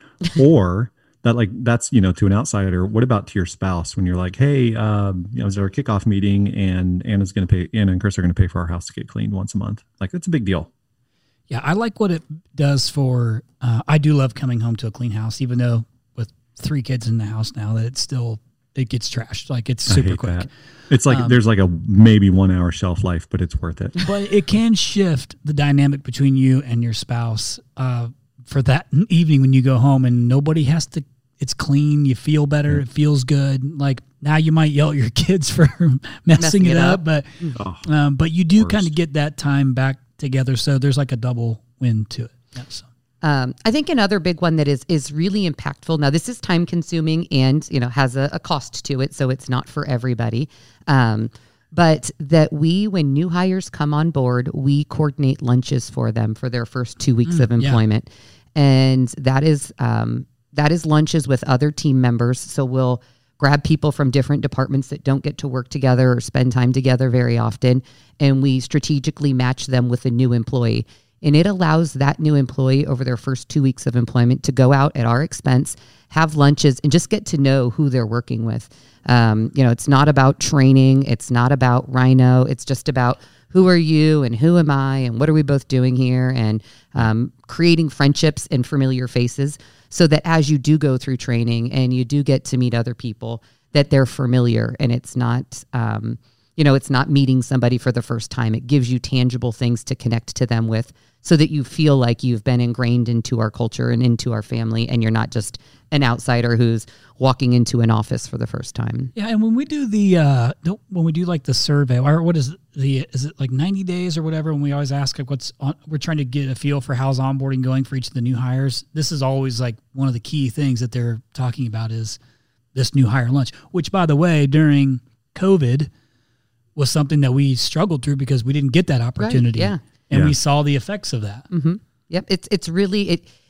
or that, like, that's, you know, to an outsider. What about to your spouse when you're like, hey, um, you know, it was our kickoff meeting and Anna's going to pay, Anna and Chris are going to pay for our house to get cleaned once a month. Like, that's a big deal. Yeah, I like what it does for, uh, I do love coming home to a clean house, even though with three kids in the house now, that it's still, it gets trashed. Like it's I super hate quick. that. It's like, Um, there's like a maybe one hour shelf life, but it's worth it. But it can shift the dynamic between you and your spouse uh, for that evening when you go home and nobody has to, it's clean, you feel better, it feels good. Like now you might yell at your kids for messing, Messing it it up, up. but Oh, um, but you do worst. kind of get that time back together. So there's like a double win to it. Yeah, so. Um, I think another big one that is is really impactful. Now, this is time consuming and, you know, has a, a cost to it, so it's not for everybody. Um, but that we, when new hires come on board, we coordinate lunches for them for their first two weeks Mm, of employment, and that is um, that is lunches with other team members. So we'll grab people from different departments that don't get to work together or spend time together very often, and we strategically match them with a new employee. And it allows that new employee over their first two weeks of employment to go out at our expense, have lunches, and just get to know who they're working with. Um, you know, it's not about training. It's not about Rhino. It's just about who are you and who am I and what are we both doing here, and um, creating friendships and familiar faces so that as you do go through training and you do get to meet other people, that they're familiar, and it's not... Um, You know, it's not meeting somebody for the first time. It gives you tangible things to connect to them with so that you feel like you've been ingrained into our culture and into our family, and you're not just an outsider who's walking into an office for the first time. Yeah, and when we do the uh, don't- when we do like the survey, or what is the is it like ninety days or whatever? When we always ask like what's on, we're trying to get a feel for how's onboarding going for each of the new hires. This is always like one of the key things that they're talking about is this new hire lunch, which by the way during COVID was something that we struggled through because we didn't get that opportunity. yeah. And Yeah. we saw the effects of that. Mm-hmm. Yep. It's it's really it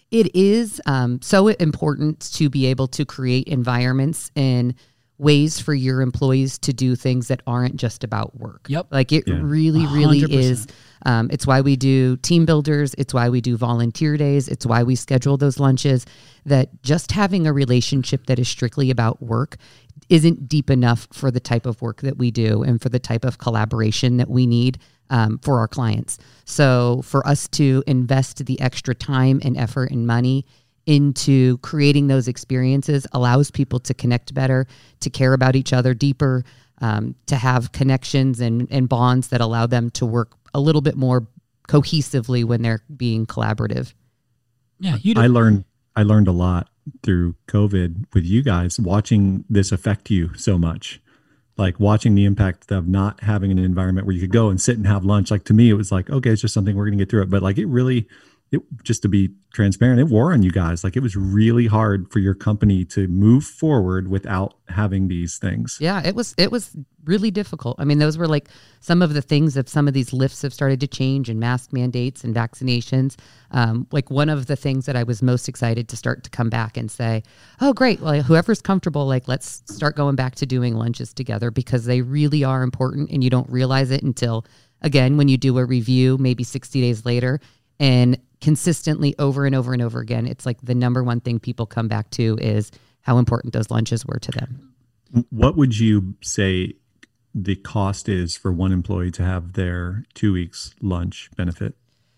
It is um, so important to be able to create environments and ways for your employees to do things that aren't just about work. Yep. Like it Yeah. really, really one hundred percent. is. Um, it's why we do team builders. It's why we do volunteer days. It's why we schedule those lunches. That just having a relationship that is strictly about work isn't deep enough for the type of work that we do and for the type of collaboration that we need um, for our clients. So for us to invest the extra time and effort and money into creating those experiences allows people to connect better, to care about each other deeper, um, to have connections and, and bonds that allow them to work a little bit more cohesively when they're being collaborative. Yeah, you do. I learned I learned a lot through COVID with you guys, watching this affect you so much. Like watching the impact of not having an environment where you could go and sit and have lunch. Like to me, it was like, okay, it's just something, we're going to get through it. But like it really, it, just to be transparent, it wore on you guys. Like it was really hard for your company to move forward without having these things. Yeah, it was it was really difficult. I mean, those were like some of the things that some of these lifts have started to change, and mask mandates and vaccinations. Um, like one of the things that I was most excited to start to come back and say, oh, great. Well, whoever's comfortable, like let's start going back to doing lunches together, because they really are important, and you don't realize it until, again, when you do a review, maybe sixty days later, and consistently over and over and over again, it's like the number one thing people come back to is how important those lunches were to them. What would you say the cost is for one employee to have their two weeks lunch benefit?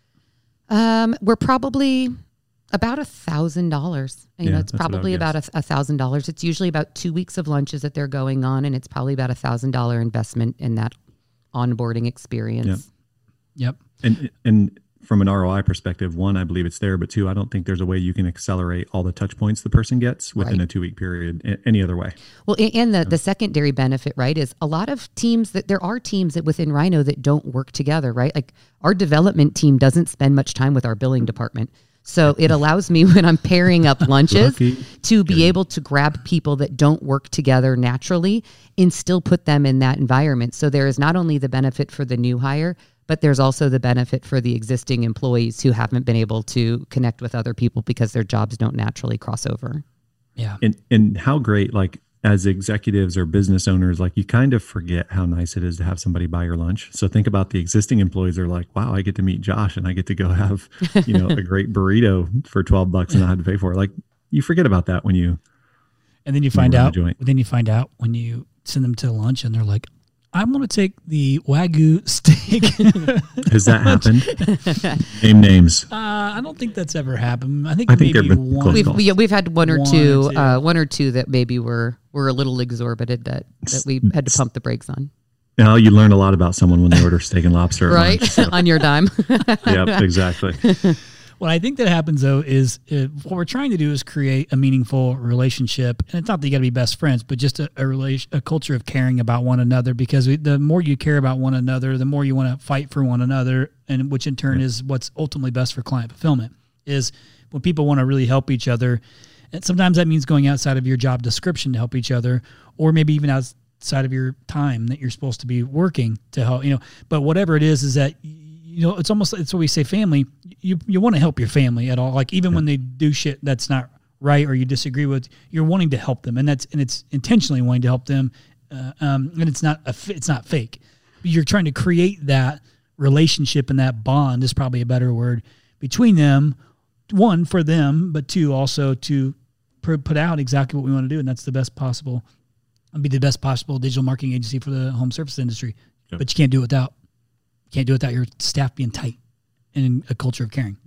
Um, we're probably about a thousand dollars. You Yeah, know, it's that's what I would probably about a a thousand dollars. It's usually about two weeks of lunches that they're going on, and it's probably about a thousand dollar investment in that onboarding experience. Yep. And and from an R O I perspective, one, I believe it's there, but two, I don't think there's a way you can accelerate all the touch points the person gets within Right. a two week period a- any other way. Well, a- and the, the secondary benefit, right, is a lot of teams that there are teams that within Rhino that don't work together, right? Like our development team doesn't spend much time with our billing department. So it allows me when I'm pairing up lunches Lucky. to be able to grab people that don't work together naturally and still put them in that environment. So there is not only the benefit for the new hire, but there's also the benefit for the existing employees who haven't been able to connect with other people because their jobs don't naturally cross over. Yeah. And and how great, like as executives or business owners, like you kind of forget how nice it is to have somebody buy your lunch. So think about the existing employees are like, wow, I get to meet Josh and I get to go have, you know, a great burrito for twelve bucks and I had to pay for it. Like you forget about that when you, And then you find run the out, joint. then you find out when you send them to lunch and they're like, I'm going to take the Wagyu steak. has that happened? Name names. uh, I don't think that's ever happened. I think, I think maybe there have been one. close We've calls. we, we've had one or One or two, two. uh, one or two that maybe were were a little exorbitant that that we had to pump the brakes on. You know, you learn a lot about someone when they order steak and lobster. at Right. lunch, so- On your dime. Yep, exactly. What I think that happens though is uh, what we're trying to do is create a meaningful relationship, and it's not that you got to be best friends, but just a, a relation, a culture of caring about one another. Because we, the more you care about one another, the more you want to fight for one another, and which in turn is what's ultimately best for client fulfillment. Is when people want to really help each other, and sometimes that means going outside of your job description to help each other, or maybe even outside of your time that you're supposed to be working to help. You know, but whatever it is, is that. You know, it's almost, it's what we say, family, you you want to help your family at all. Like even yeah. when they do shit that's not right or you disagree with, you're wanting to help them. And that's, and it's intentionally wanting to help them. Uh, um, and it's not, a, it's not fake. You're trying to create that relationship and that bond is probably a better word between them. One, for them, but two, also to put out exactly what we want to do. And that's the best possible, be the best possible digital marketing agency for the home service industry. Yep. But you can't do it without. Can't do it without your staff being tight and a culture of caring.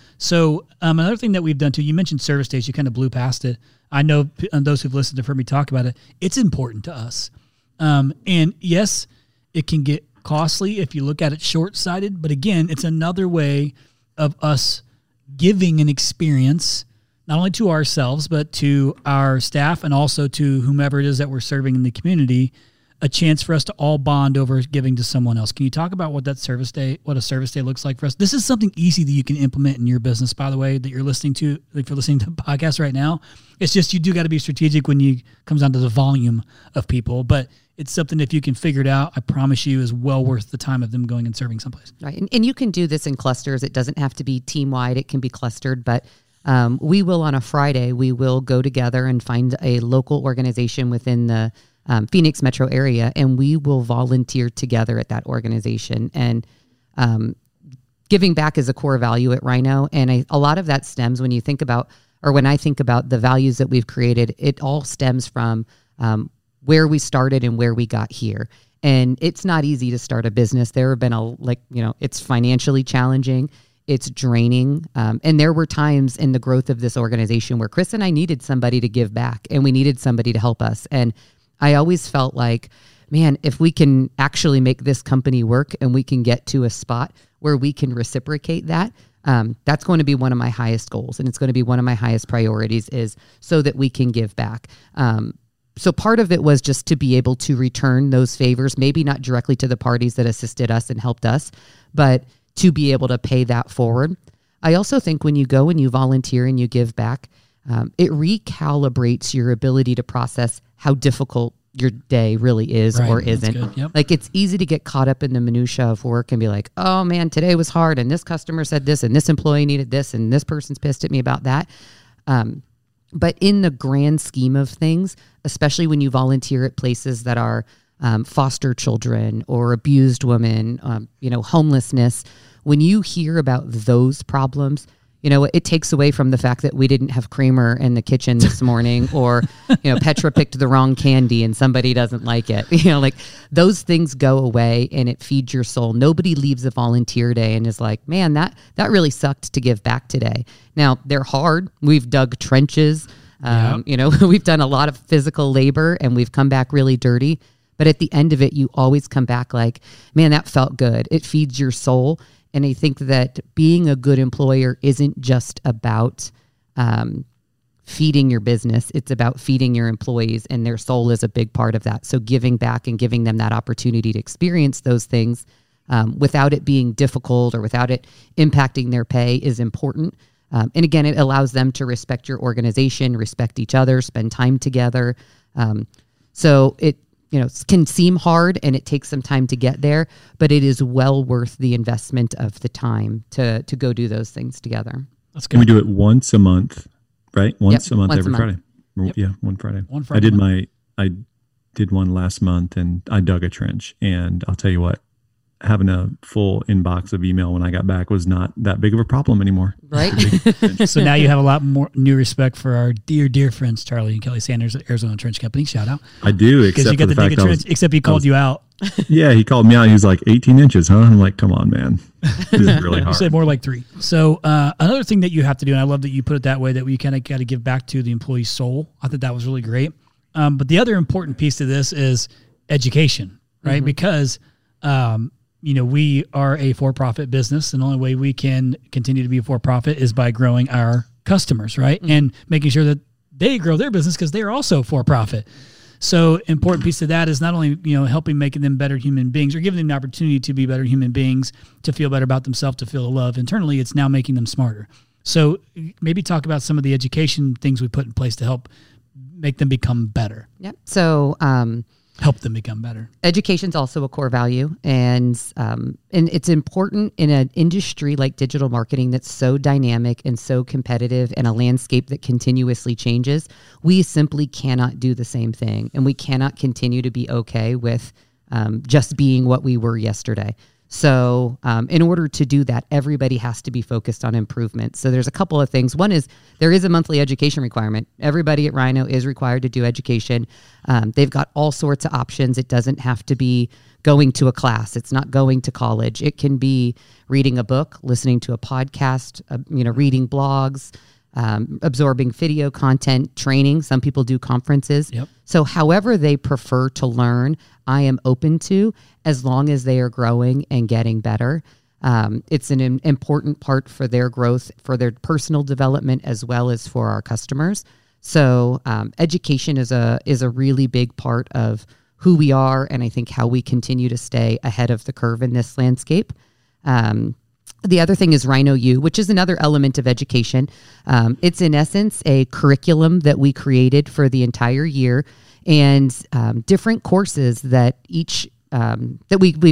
So um, another thing that we've done too, you mentioned service days, you kind of blew past it. I know and those who've listened have heard me talk about it. It's important to us. Um, and yes, it can get costly if you look at it short-sighted, but again, it's another way of us giving an experience, not only to ourselves, but to our staff and also to whomever it is that we're serving in the community, a chance for us to all bond over giving to someone else. Can you talk about what that service day, what a service day looks like for us? This is something easy that you can implement in your business, by the way, that you're listening to, if you're listening to the podcast right now. It's just, you do got to be strategic when you comes down to the volume of people, but it's something, if you can figure it out, I promise you is well worth the time of them going and serving someplace. Right. And, and you can do this in clusters. It doesn't have to be team wide. It can be clustered, but Um, we will on a Friday, we will go together and find a local organization within the um, Phoenix metro area, and we will volunteer together at that organization. And um, giving back is a core value at Rhino. And I, a lot of that stems when you think about, or when I think about the values that we've created, it all stems from um, where we started and where we got here. And it's not easy to start a business. There have been a, like, you know, it's financially challenging. It's draining. Um, and there were times in the growth of this organization where Chris and I needed somebody to give back, and we needed somebody to help us. And I always felt like, man, if we can actually make this company work and we can get to a spot where we can reciprocate that, um, that's going to be one of my highest goals. And it's going to be one of my highest priorities, is so that we can give back. Um, so part of it was just to be able to return those favors, maybe not directly to the parties that assisted us and helped us, but to be able to pay that forward. I also think when you go and you volunteer and you give back, um, it recalibrates your ability to process how difficult your day really is Right, or that's isn't. good, yep. Like, it's easy to get caught up in the minutia of work and be like, oh man, today was hard, and this customer said this, and this employee needed this, and this person's pissed at me about that. Um, but in the grand scheme of things, especially when you volunteer at places that are um, foster children or abused women, um, you know, homelessness, when you hear about those problems, you know, it takes away from the fact that we didn't have creamer in the kitchen this morning, or, you know, Petra picked the wrong candy and somebody doesn't like it. You know, like, those things go away and it feeds your soul. Nobody leaves a volunteer day and is like, man, that, that really sucked to give back today. Now, they're hard. We've dug trenches. Um, Yep. You know, we've done a lot of physical labor and we've come back really dirty. But at the end of it, you always come back like, man, that felt good. It feeds your soul. And I think that being a good employer isn't just about um, feeding your business. It's about feeding your employees, and their soul is a big part of that. So giving back and giving them that opportunity to experience those things um, without it being difficult or without it impacting their pay is important. Um, and again, it allows them to respect your organization, respect each other, spend time together. Um, so it, you know, can seem hard and it takes some time to get there, but it is well worth the investment of the time to to go do those things together. That's And we good. do it once a month, right? Once Yep, a month, once a every month. Friday. Yep. Yeah, one Friday. One Friday I did a my, I did one last month, and I dug a trench. And I'll tell you what, having a full inbox of email when I got back was not that big of a problem anymore. Right? So now you have a lot more new respect for our dear, dear friends, Charlie and Kelly Sanders at Arizona Trench Company. Shout out. I do, Because except you for got the the fact big I trench, was, except he called was- you out. yeah, he called me out. He was like, eighteen inches, huh? I'm like, come on, man. This is really You hard. said more like three. So uh, another thing that you have to do, and I love that you put it that way, that we kind of got to give back to the employee's soul. I thought that was really great. Um, but the other important piece to this is education, right? Mm-hmm. Because, um, you know, we are a for-profit business, and the only way we can continue to be a for-profit is by growing our customers, right? Mm-hmm. And making sure that they grow their business because they're also for-profit. So important piece of that is not only, you know, helping making them better human beings or giving them the opportunity to be better human beings, to feel better about themselves, to feel love internally, it's now making them smarter. So maybe talk about some of the education things we put in place to help make them become better, Yep. So, um, help them become better. education's also a core value, and um, and it's important in an industry like digital marketing that's so dynamic and so competitive, and a landscape that continuously changes. We simply cannot do the same thing, and we cannot continue to be okay with um, just being what we were yesterday. So um, in order to do that, everybody has to be focused on improvement. So there's a couple of things. One is there is a monthly education requirement. Everybody at Rhino is required to do education. Um, they've got all sorts of options. It doesn't have to be going to a class. It's not going to college. It can be reading a book, listening to a podcast, uh, you know, reading blogs, um, absorbing video content, training. Some people do conferences. Yep. So however they prefer to learn, I am open to, as long as they are growing and getting better. Um, it's an im- important part for their growth, for their personal development, as well as for our customers. So um, education is a is a really big part of who we are, and I think how we continue to stay ahead of the curve in this landscape. Um, The other thing is Rhino U, which is another element of education. Um, it's in essence a curriculum that we created for the entire year, and um, different courses that each um, that we we've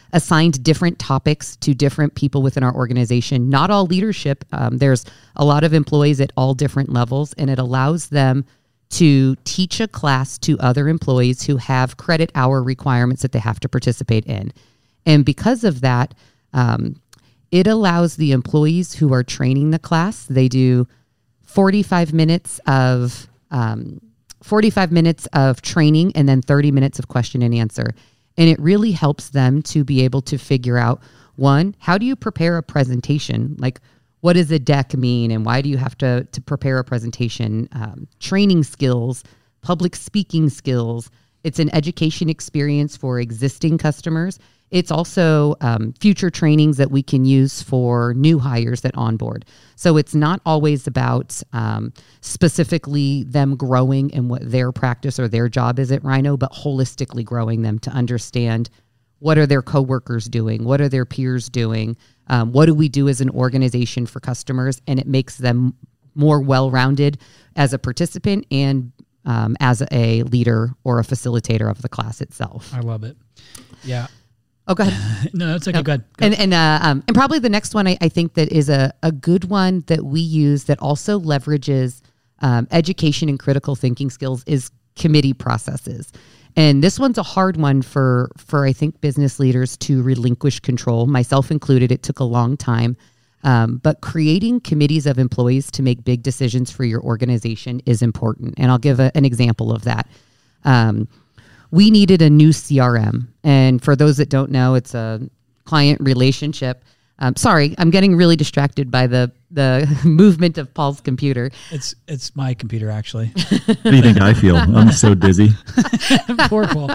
assigned different topics to different people within our organization. Not all leadership. Um, there's a lot of employees at all different levels, and it allows them to teach a class to other employees who have credit hour requirements that they have to participate in. And because of that, um, it allows the employees who are training the class, they do forty-five minutes of um, forty-five minutes of training and then thirty minutes of question and answer. And it really helps them to be able to figure out, one, how do you prepare a presentation? Like, what does a deck mean, and why do you have to, to prepare a presentation? Um, training skills, public speaking skills. It's an education experience for existing customers. It's also um, future trainings that we can use for new hires that onboard. So it's not always about um, specifically them growing in what their practice or their job is at Rhino, but holistically growing them to understand what are their coworkers doing, what are their peers doing, um, what do we do as an organization for customers, and it makes them more well-rounded as a participant and um, as a leader or a facilitator of the class itself. I love it. Yeah. Oh, go ahead. No, that's okay. No. Go ahead. Go And ahead. and uh, um, and probably the next one I, I think that is a, a good one that we use that also leverages um, education and critical thinking skills is committee processes. And this one's a hard one for for I think business leaders to relinquish control, myself included. It took a long time. Um, but creating committees of employees to make big decisions for your organization is important. And I'll give a, an example of that. Um, we needed a new C R M. And for those that don't know, it's a client relationship. Um, sorry, I'm getting really distracted by the, the movement of Paul's computer. It's it's my computer, actually. What do you think I feel? I'm so dizzy. Poor Paul.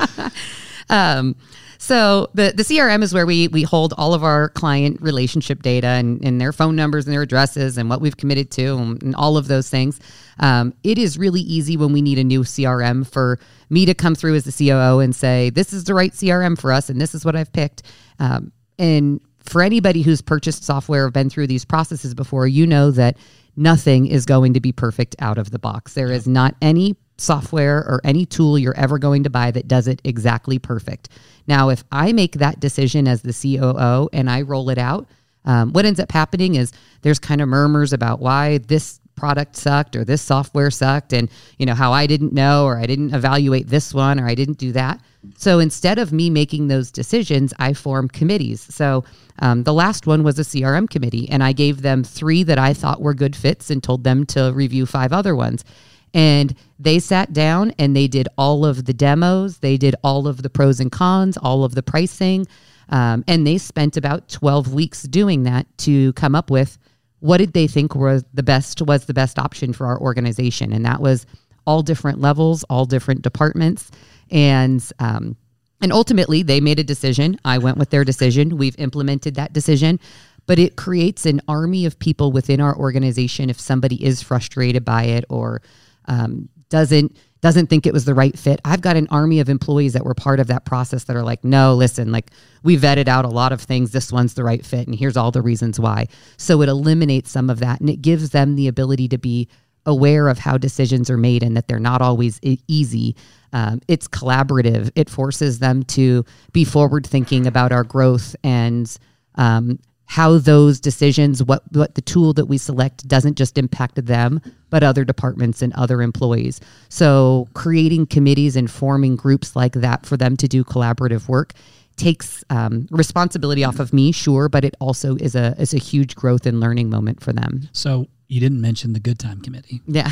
Um, so the, the C R M is where we we hold all of our client relationship data and, and their phone numbers and their addresses and what we've committed to and, and all of those things. Um, it is really easy when we need a new C R M for me to come through as the C O O and say, this is the right C R M for us and this is what I've picked. Um, and for anybody who's purchased software or been through these processes before, you know that nothing is going to be perfect out of the box. There is not any software or any tool you're ever going to buy that does it exactly perfect. Now, if I make that decision as the C O O and I roll it out, um, what ends up happening is there's kind of murmurs about why this product sucked or this software sucked and, you know, how I didn't know or I didn't evaluate this one or I didn't do that. So instead of me making those decisions, I form committees. So um, the last one was a C R M committee, and I gave them three that I thought were good fits and told them to review five other ones. And they sat down and they did all of the demos. They did all of the pros and cons, all of the pricing. Um, and they spent about twelve weeks doing that to come up with what did they think was the best was the best option for our organization. And that was all different levels, all different departments. And um, and ultimately, they made a decision. I went with their decision. We've implemented that decision. But it creates an army of people within our organization if somebody is frustrated by it or um, doesn't doesn't think it was the right fit. I've got an army of employees that were part of that process that are like, no, listen, like we vetted out a lot of things. This one's the right fit. And here's all the reasons why. So it eliminates some of that. And it gives them the ability to be aware of how decisions are made and that they're not always e- easy. Um, it's collaborative. It forces them to be forward thinking about our growth and um, how those decisions, what what the tool that we select doesn't just impact them, but other departments and other employees. So creating committees and forming groups like that for them to do collaborative work takes um, responsibility off of me, sure, but it also is a is a huge growth and learning moment for them. So you didn't mention the Good Time Committee. Yeah.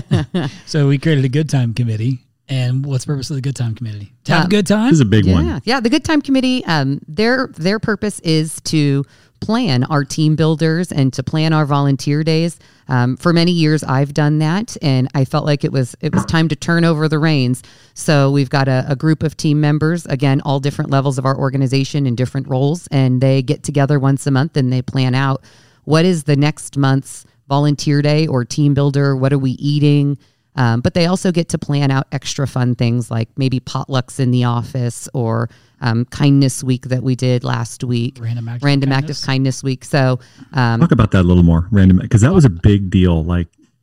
So we created a Good Time Committee. And what's the purpose of the Good Time Committee? To have Um, a good time? This is a big yeah, one. Yeah, the Good Time Committee, um, their their purpose is to plan our team builders and to plan our volunteer days. Um, for many years, I've done that, and I felt like it was it was time to turn over the reins. So we've got a, a group of team members, again, all different levels of our organization in different roles, and they get together once a month and they plan out what is the next month's volunteer day or team builder, what are we eating? Um, but they also get to plan out extra fun things like maybe potlucks in the office or um, kindness week that we did last week. Random act of Random kindness. act of kindness week. So um, Talk about that a little more, random, because that was a big deal. Like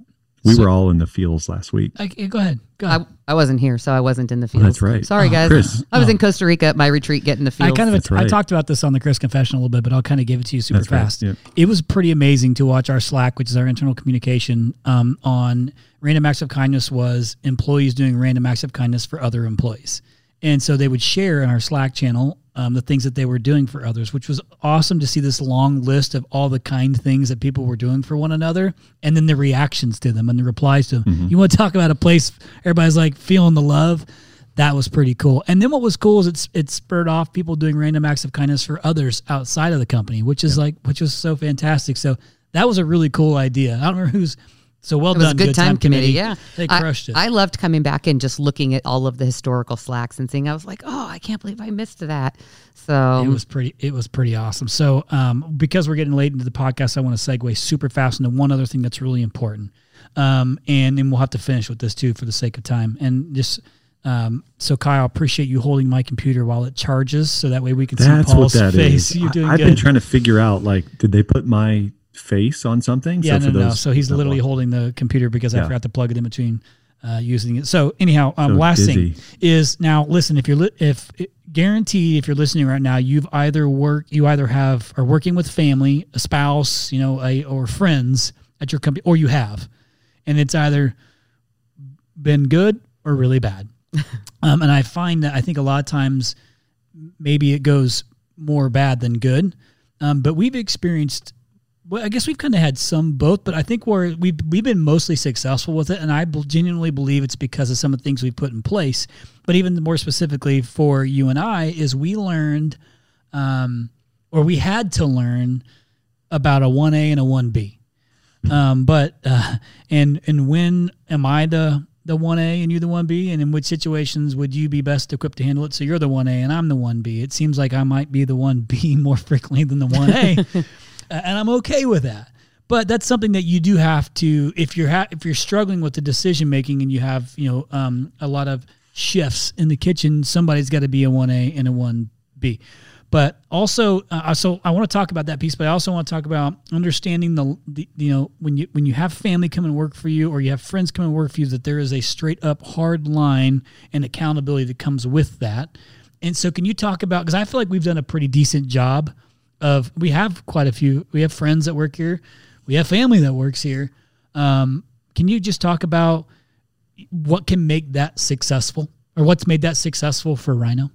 We So- were all in the fields last week. I, go ahead. Go ahead. I, I wasn't here, so I wasn't in the Oh, field. that's right. Sorry, Oh, guys. Chris. I was Oh. in Costa Rica at my retreat getting the I field. kind of That's I right. talked about this on the Chris Confession a little bit, but I'll kind of give it to you super That's right, fast. yeah. It was pretty amazing to watch our Slack, which is our internal communication um, on random acts of kindness, was employees doing random acts of kindness for other employees. And so they would share in our Slack channel um, the things that they were doing for others, which was awesome to see this long list of all the kind things that people were doing for one another, and then the reactions to them and the replies to them. Mm-hmm. You want to talk about a place everybody's like feeling the love? That was pretty cool. And then what was cool is it's it spurred off people doing random acts of kindness for others outside of the company, which is like which was so fantastic. So that was a really cool idea. I don't remember who's so well It was done. a good, time, committee. Yeah. They I- crushed it. I loved coming back and just looking at all of the historical Slacks and seeing, I was like, oh, I can't believe I missed that. So It was pretty. It was pretty awesome. So, um, because we're getting late into the podcast, I want to segue super fast into one other thing that's really important, um, and then we'll have to finish with this too for the sake of time. And just um, so, Kyle, appreciate you holding my computer while it charges, so that way we can That's see Paul's what that face. is. You're doing I, I've good. been trying to figure out, like, did they put my face on something? yeah, so no, for no. those, So he's oh, literally well. holding the computer because I Yeah. forgot to plug it in between uh, using it. So anyhow, um, So last busy. thing is now listen. If you're li- if guaranteed, if you're listening right now, you've either work, you either have are working with family, a spouse, you know, a, or friends at your company, or you have, and it's either been good or really bad. um, and I find that I think a lot of times maybe it goes more bad than good. Um, but we've experienced, well, I guess we've kind of had some both, but I think we're, we've, we've been mostly successful with it. And I b- genuinely believe it's because of some of the things we've put in place. But even more specifically for you and I is we learned, um, or we had to learn about a one A and a one B. Um, but, uh, and, and when am I the, the one A and you the one B, and in which situations would you be best equipped to handle it? So you're the one A and I'm the one B. It seems like I might be the one B more frequently than the one A, and I'm okay with that. But that's something that you do have to, if you're ha- if you're struggling with the decision making and you have you know um, a lot of chefs in the kitchen, somebody's got to be a one A and a one B. But also, uh, so I want to talk about that piece, but I also want to talk about understanding the, the, you know, when you when you have family come and work for you, or you have friends come and work for you, that there is a straight up hard line and accountability that comes with that. And so, can you talk about? Because I feel like we've done a pretty decent job of. We have quite a few. We have friends that work here. We have family that works here. Um, can you just talk about what can make that successful, or what's made that successful for Rhino?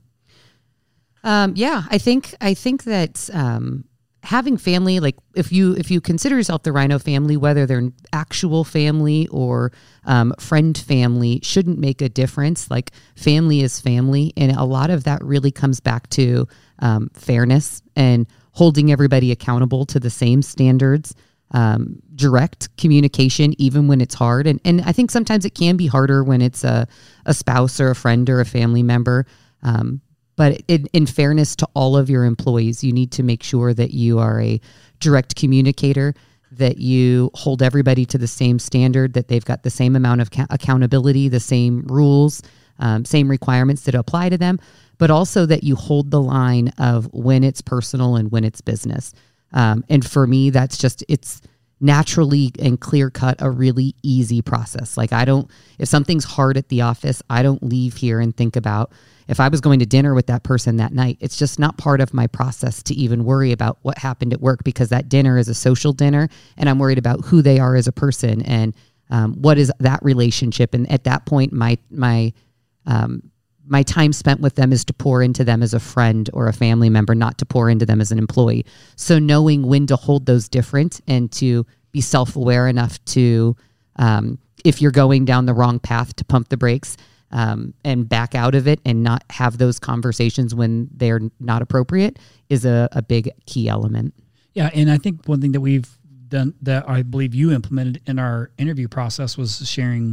Um, yeah, I think I think that um, having family, like if you if you consider yourself the Rhino family, whether they're actual family or um, friend family, shouldn't make a difference. Like family is family, and a lot of that really comes back to um, fairness and holding everybody accountable to the same standards. Um, direct communication, even when it's hard, and and I think sometimes it can be harder when it's a a spouse or a friend or a family member. Um, But in, in fairness to all of your employees, you need to make sure that you are a direct communicator, that you hold everybody to the same standard, that they've got the same amount of ca- accountability, the same rules, um, same requirements that apply to them, but also that you hold the line of when it's personal and when it's business. Um, and for me, that's just, it's naturally and clear cut a really easy process. Like I don't, if something's hard at the office, I don't leave here and think about, if I was going to dinner with that person that night, it's just not part of my process to even worry about what happened at work, because that dinner is a social dinner and I'm worried about who they are as a person and um, what is that relationship. And at that point, my, my, um, my time spent with them is to pour into them as a friend or a family member, not to pour into them as an employee. So knowing when to hold those different and to be self-aware enough to, um, if you're going down the wrong path, to pump the brakes, Um, and back out of it and not have those conversations when they're not appropriate is a, a big key element. Yeah, and I think one thing that we've done that I believe you implemented in our interview process was sharing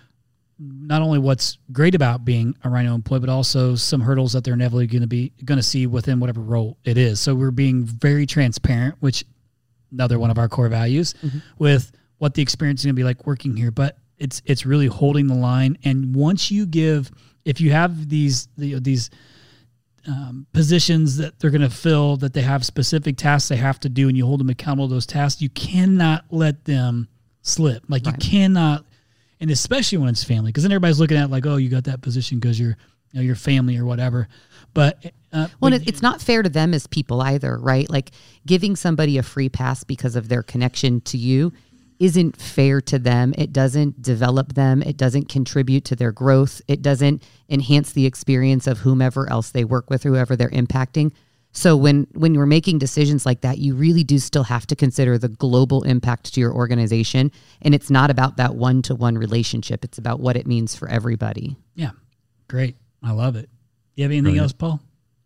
not only what's great about being a Rhino employee, but also some hurdles that they're inevitably going to be going to see within whatever role it is. So we're being very transparent, which another one of our core values, mm-hmm. with what the experience is going to be like working here. But it's it's really holding the line. And once you give, if you have these the, these um, positions that they're going to fill, that they have specific tasks they have to do, and you hold them accountable to those tasks, you cannot let them slip. Like Right. you cannot, and especially when it's family, because then everybody's looking at like, oh, you got that position because you're, you know, your family or whatever. But uh, Well, but it, it's not fair to them as people either, right? Like giving somebody a free pass because of their connection to you isn't fair to them. It doesn't develop them. It doesn't contribute to their growth. It doesn't enhance the experience of whomever else they work with, whoever they're impacting. So when, when you're making decisions like that, you really do still have to consider the global impact to your organization. And it's not about that one-to-one relationship. It's about what it means for everybody. Yeah. Great. I love it. You have anything Right. else, Paul?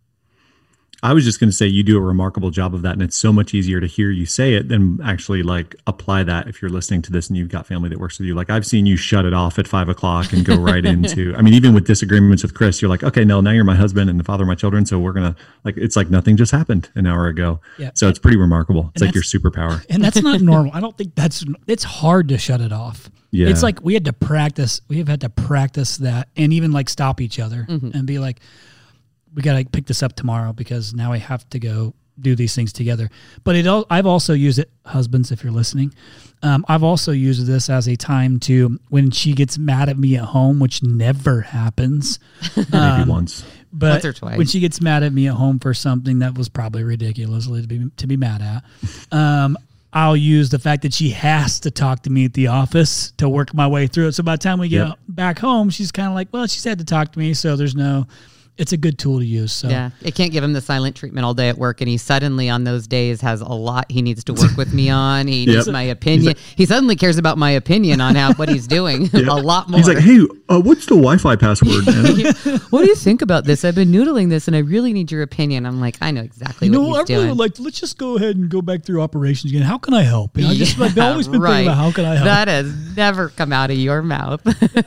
I was just going to say you do a remarkable job of that, and it's so much easier to hear you say it than actually like apply that if you're listening to this and you've got family that works with you. Like I've seen you shut it off at five o'clock and go right into, I mean, even with disagreements with Chris, you're like, okay, no, now you're my husband and the father of my children. So we're going to like, it's like nothing just happened an hour ago. Yeah. So it's pretty remarkable. It's And like your that's- superpower. And that's not normal. I don't think that's, it's hard to shut it off. Yeah. It's like we had to practice, we have had to practice that and even like stop each other Mm-hmm. and be like, we got to pick this up tomorrow because now I have to go do these things together. But it, al- I've also used it, husbands, if you're listening, um, I've also used this as a time to, when she gets mad at me at home, which never happens. Maybe um, once. But Once or twice. when she gets mad at me at home for something that was probably ridiculously to be to be mad at, um, I'll use the fact that she has to talk to me at the office to work my way through it. So by the time we get Yep. back home, she's kind of like, well, she's had to talk to me, so there's no. It's a good tool to use. So Yeah, it can't give him the silent treatment all day at work, and he suddenly on those days has a lot he needs to work with me on. He needs Yep. my opinion. he suddenly cares about my opinion on how what he's doing a lot more. He's like, hey, uh, what's the Wi-Fi password? Anna? What do you think about this? I've been noodling this, and I really need your opinion. I'm like, I know exactly you know, what I he's really doing. would like. Let's just go ahead and go back through operations again. How can I help? You know, I just I've Yeah, always been right. thinking about how can I help. That has never come out of your mouth.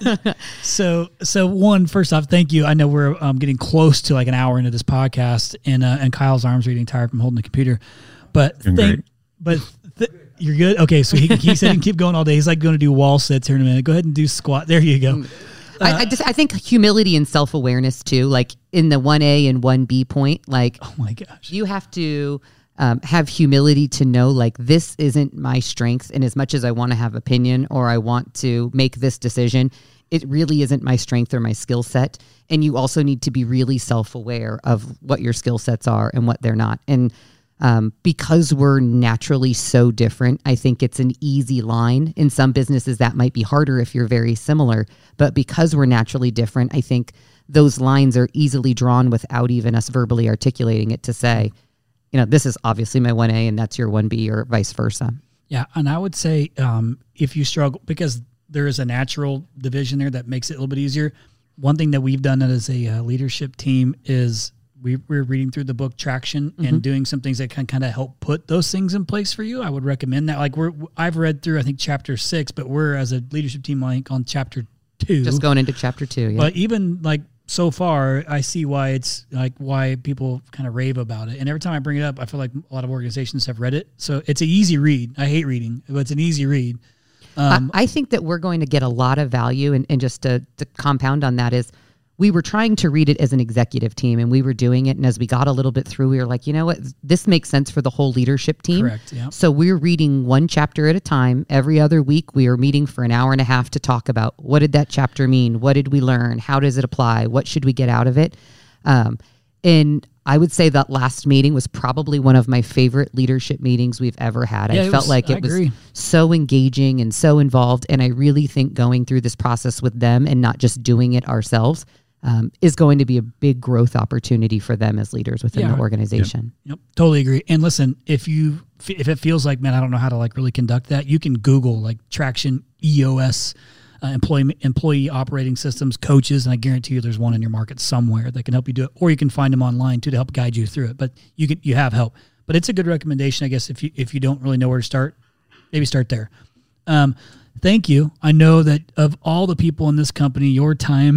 So, so one, first off, thank you. I know we're um, getting close to like an hour into this podcast, and uh, and Kyle's arms are getting tired from holding the computer. But Doing thank, great. but th- you're good. Okay, so he he said he can keep going all day. He's like going to do wall sits here in a minute. Go ahead and do squat. There you go. I, I just I think humility and self awareness too. Like in the one A and one B point, like Oh my gosh. you have to um, have humility to know like this isn't my strength, and as much as I want to have opinion or I want to make this decision, it really isn't my strength or my skill set. And you also need to be really self aware of what your skill sets are and what they're not. And um, because we're naturally so different, I think it's an easy line. In some businesses, that might be harder if you're very similar. But because we're naturally different, I think those lines are easily drawn without even us verbally articulating it to say, you know, this is obviously my one A and that's your one B or vice versa. Yeah, and I would say um, if you struggle, because there is a natural division there that makes it a little bit easier. One thing that we've done as a uh, leadership team is we, we're reading through the book Traction Mm-hmm. and doing some things that can kind of help put those things in place for you. I would recommend that. Like we're, I've read through, I think, chapter six, but we're as a leadership team like on chapter two. Just going into chapter two. Yeah. But even like so far, I see why it's like why people kind of rave about it. And every time I bring it up, I feel like a lot of organizations have read it. So it's an easy read. I hate reading, but it's an easy read. Um, I, I think that we're going to get a lot of value, and, and just to, to compound on that is we were trying to read it as an executive team, and we were doing it. And as we got a little bit through, we were like, you know what, this makes sense for the whole leadership team. Correct, yeah. So we're reading one chapter at a time. Every other week, we are meeting for an hour and a half to talk about what did that chapter mean? What did we learn? How does it apply? What should we get out of it? Um, and I would say that last meeting was probably one of my favorite leadership meetings we've ever had. Yeah, I it felt was- like I it was agree. so engaging and so involved. And I really think going through this process with them and not just doing it ourselves um, is going to be a big growth opportunity for them as leaders within Yeah. the organization. Yep, totally agree. And listen, if you if it feels like, man, I don't know how to like really conduct that, you can Google like Traction E O S, uh, employee employee operating systems coaches, and I guarantee you there's one in your market somewhere that can help you do it, or you can find them online too to help guide you through it. But you can you have help. But it's a good recommendation, I guess, if you if you don't really know where to start, maybe start there. Um, thank you. I know that of all the people in this company, your time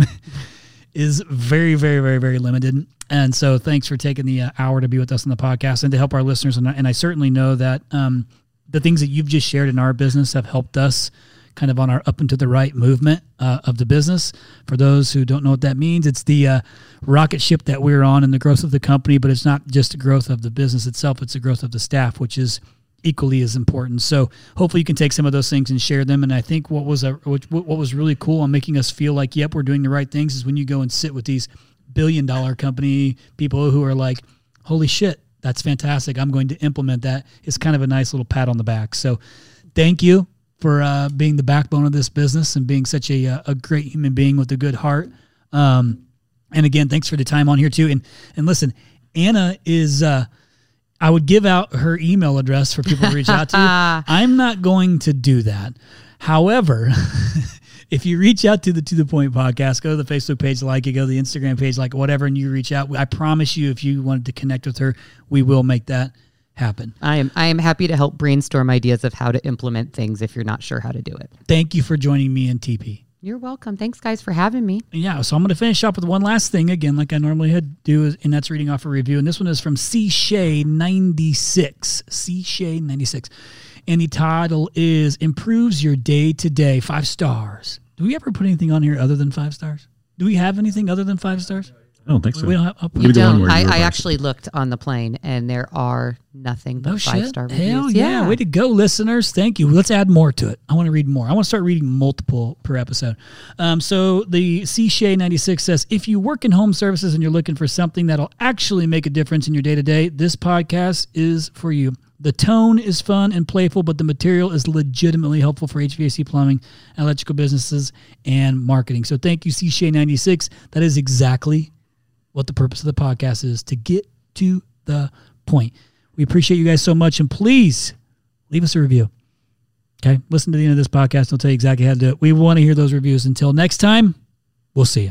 is very, very, very, very limited. And so thanks for taking the uh, hour to be with us on the podcast and to help our listeners. And I, and I certainly know that um, the things that you've just shared in our business have helped us kind of on our up and to the right movement uh, of the business. For those who don't know what that means, it's the uh, rocket ship that we're on and the growth of the company, but it's not just the growth of the business itself. It's the growth of the staff, which is equally as important. So hopefully you can take some of those things and share them. And I think what was a, what, what was really cool on making us feel like, yep, we're doing the right things is when you go and sit with these billion dollar company people who are like, holy shit, that's fantastic. I'm going to implement that. It's kind of a nice little pat on the back. So thank you for uh, being the backbone of this business and being such a, a great human being with a good heart. Um, and again, thanks for the time on here too. And, and listen, Anna is, uh, I would give out her email address for people to reach out to. I'm not going to do that. However, if you reach out to the To The Point podcast, go to the Facebook page, like it, go to the Instagram page, like whatever, and you reach out. I promise you, if you wanted to connect with her, we will make that happen. I am I am happy to help brainstorm ideas of how to implement things if you're not sure how to do it. Thank you for joining me in T P. You're welcome. Thanks, guys, for having me. Yeah, so I'm going to finish up with one last thing, again, like I normally had do, and that's reading off a review. And this one is from C Shay ninety-six. C Shay ninety-six. And the title is Improves Your Day to Day. Five stars. Do we ever put anything on here other than five stars? Do we have anything other than five stars? I don't think so. We don't have, You don't. I, I actually looked on the plane, and there are nothing but no five-star shit. reviews. Hell yeah. yeah. Way to go, listeners. Thank you. Let's add more to it. I want to read more. I want to start reading multiple per episode. Um, so the C Shay ninety-six says, if you work in home services and you're looking for something that'll actually make a difference in your day-to-day, this podcast is for you. The tone is fun and playful, but the material is legitimately helpful for H V A C, plumbing, electrical businesses, and marketing. So thank you, C Shay ninety-six. That is exactly what the purpose of the podcast is, to get to the point. We appreciate you guys so much, and please leave us a review. Okay? Listen to the end of this podcast. I'll tell you exactly how to do it. We want to hear those reviews. Until next time, we'll see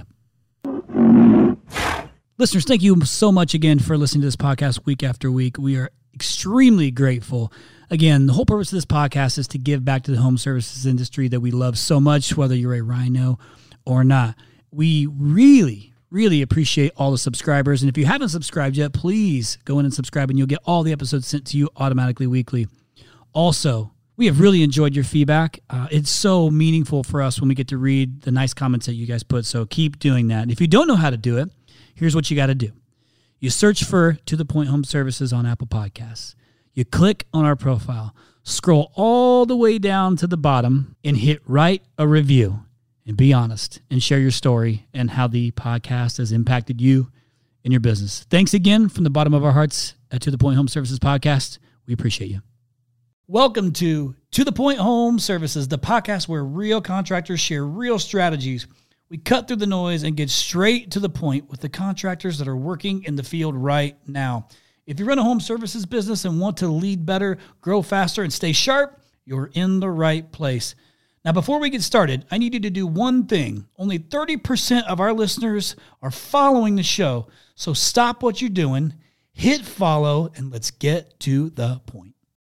you. Listeners, thank you so much again for listening to this podcast week after week. We are extremely grateful. Again, the whole purpose of this podcast is to give back to the home services industry that we love so much, whether you're a Rhino or not. We really, really appreciate all the subscribers. And if you haven't subscribed yet, please go in and subscribe, and you'll get all the episodes sent to you automatically weekly. Also, we have really enjoyed your feedback. Uh, it's so meaningful for us when we get to read the nice comments that you guys put. So keep doing that. And if you don't know how to do it, here's what you got to do. You search for To The Point Home Services on Apple Podcasts. You click on our profile, scroll all the way down to the bottom, and hit write a review. And be honest and share your story and how the podcast has impacted you and your business. Thanks again from the bottom of our hearts at To The Point Home Services Podcast. We appreciate you. Welcome to To The Point Home Services, the podcast where real contractors share real strategies. We cut through the noise and get straight to the point with the contractors that are working in the field right now. If you run a home services business and want to lead better, grow faster, and stay sharp, you're in the right place. Now, before we get started, I need you to do one thing. Only thirty percent of our listeners are following the show. So stop what you're doing, hit follow, and let's get to the point.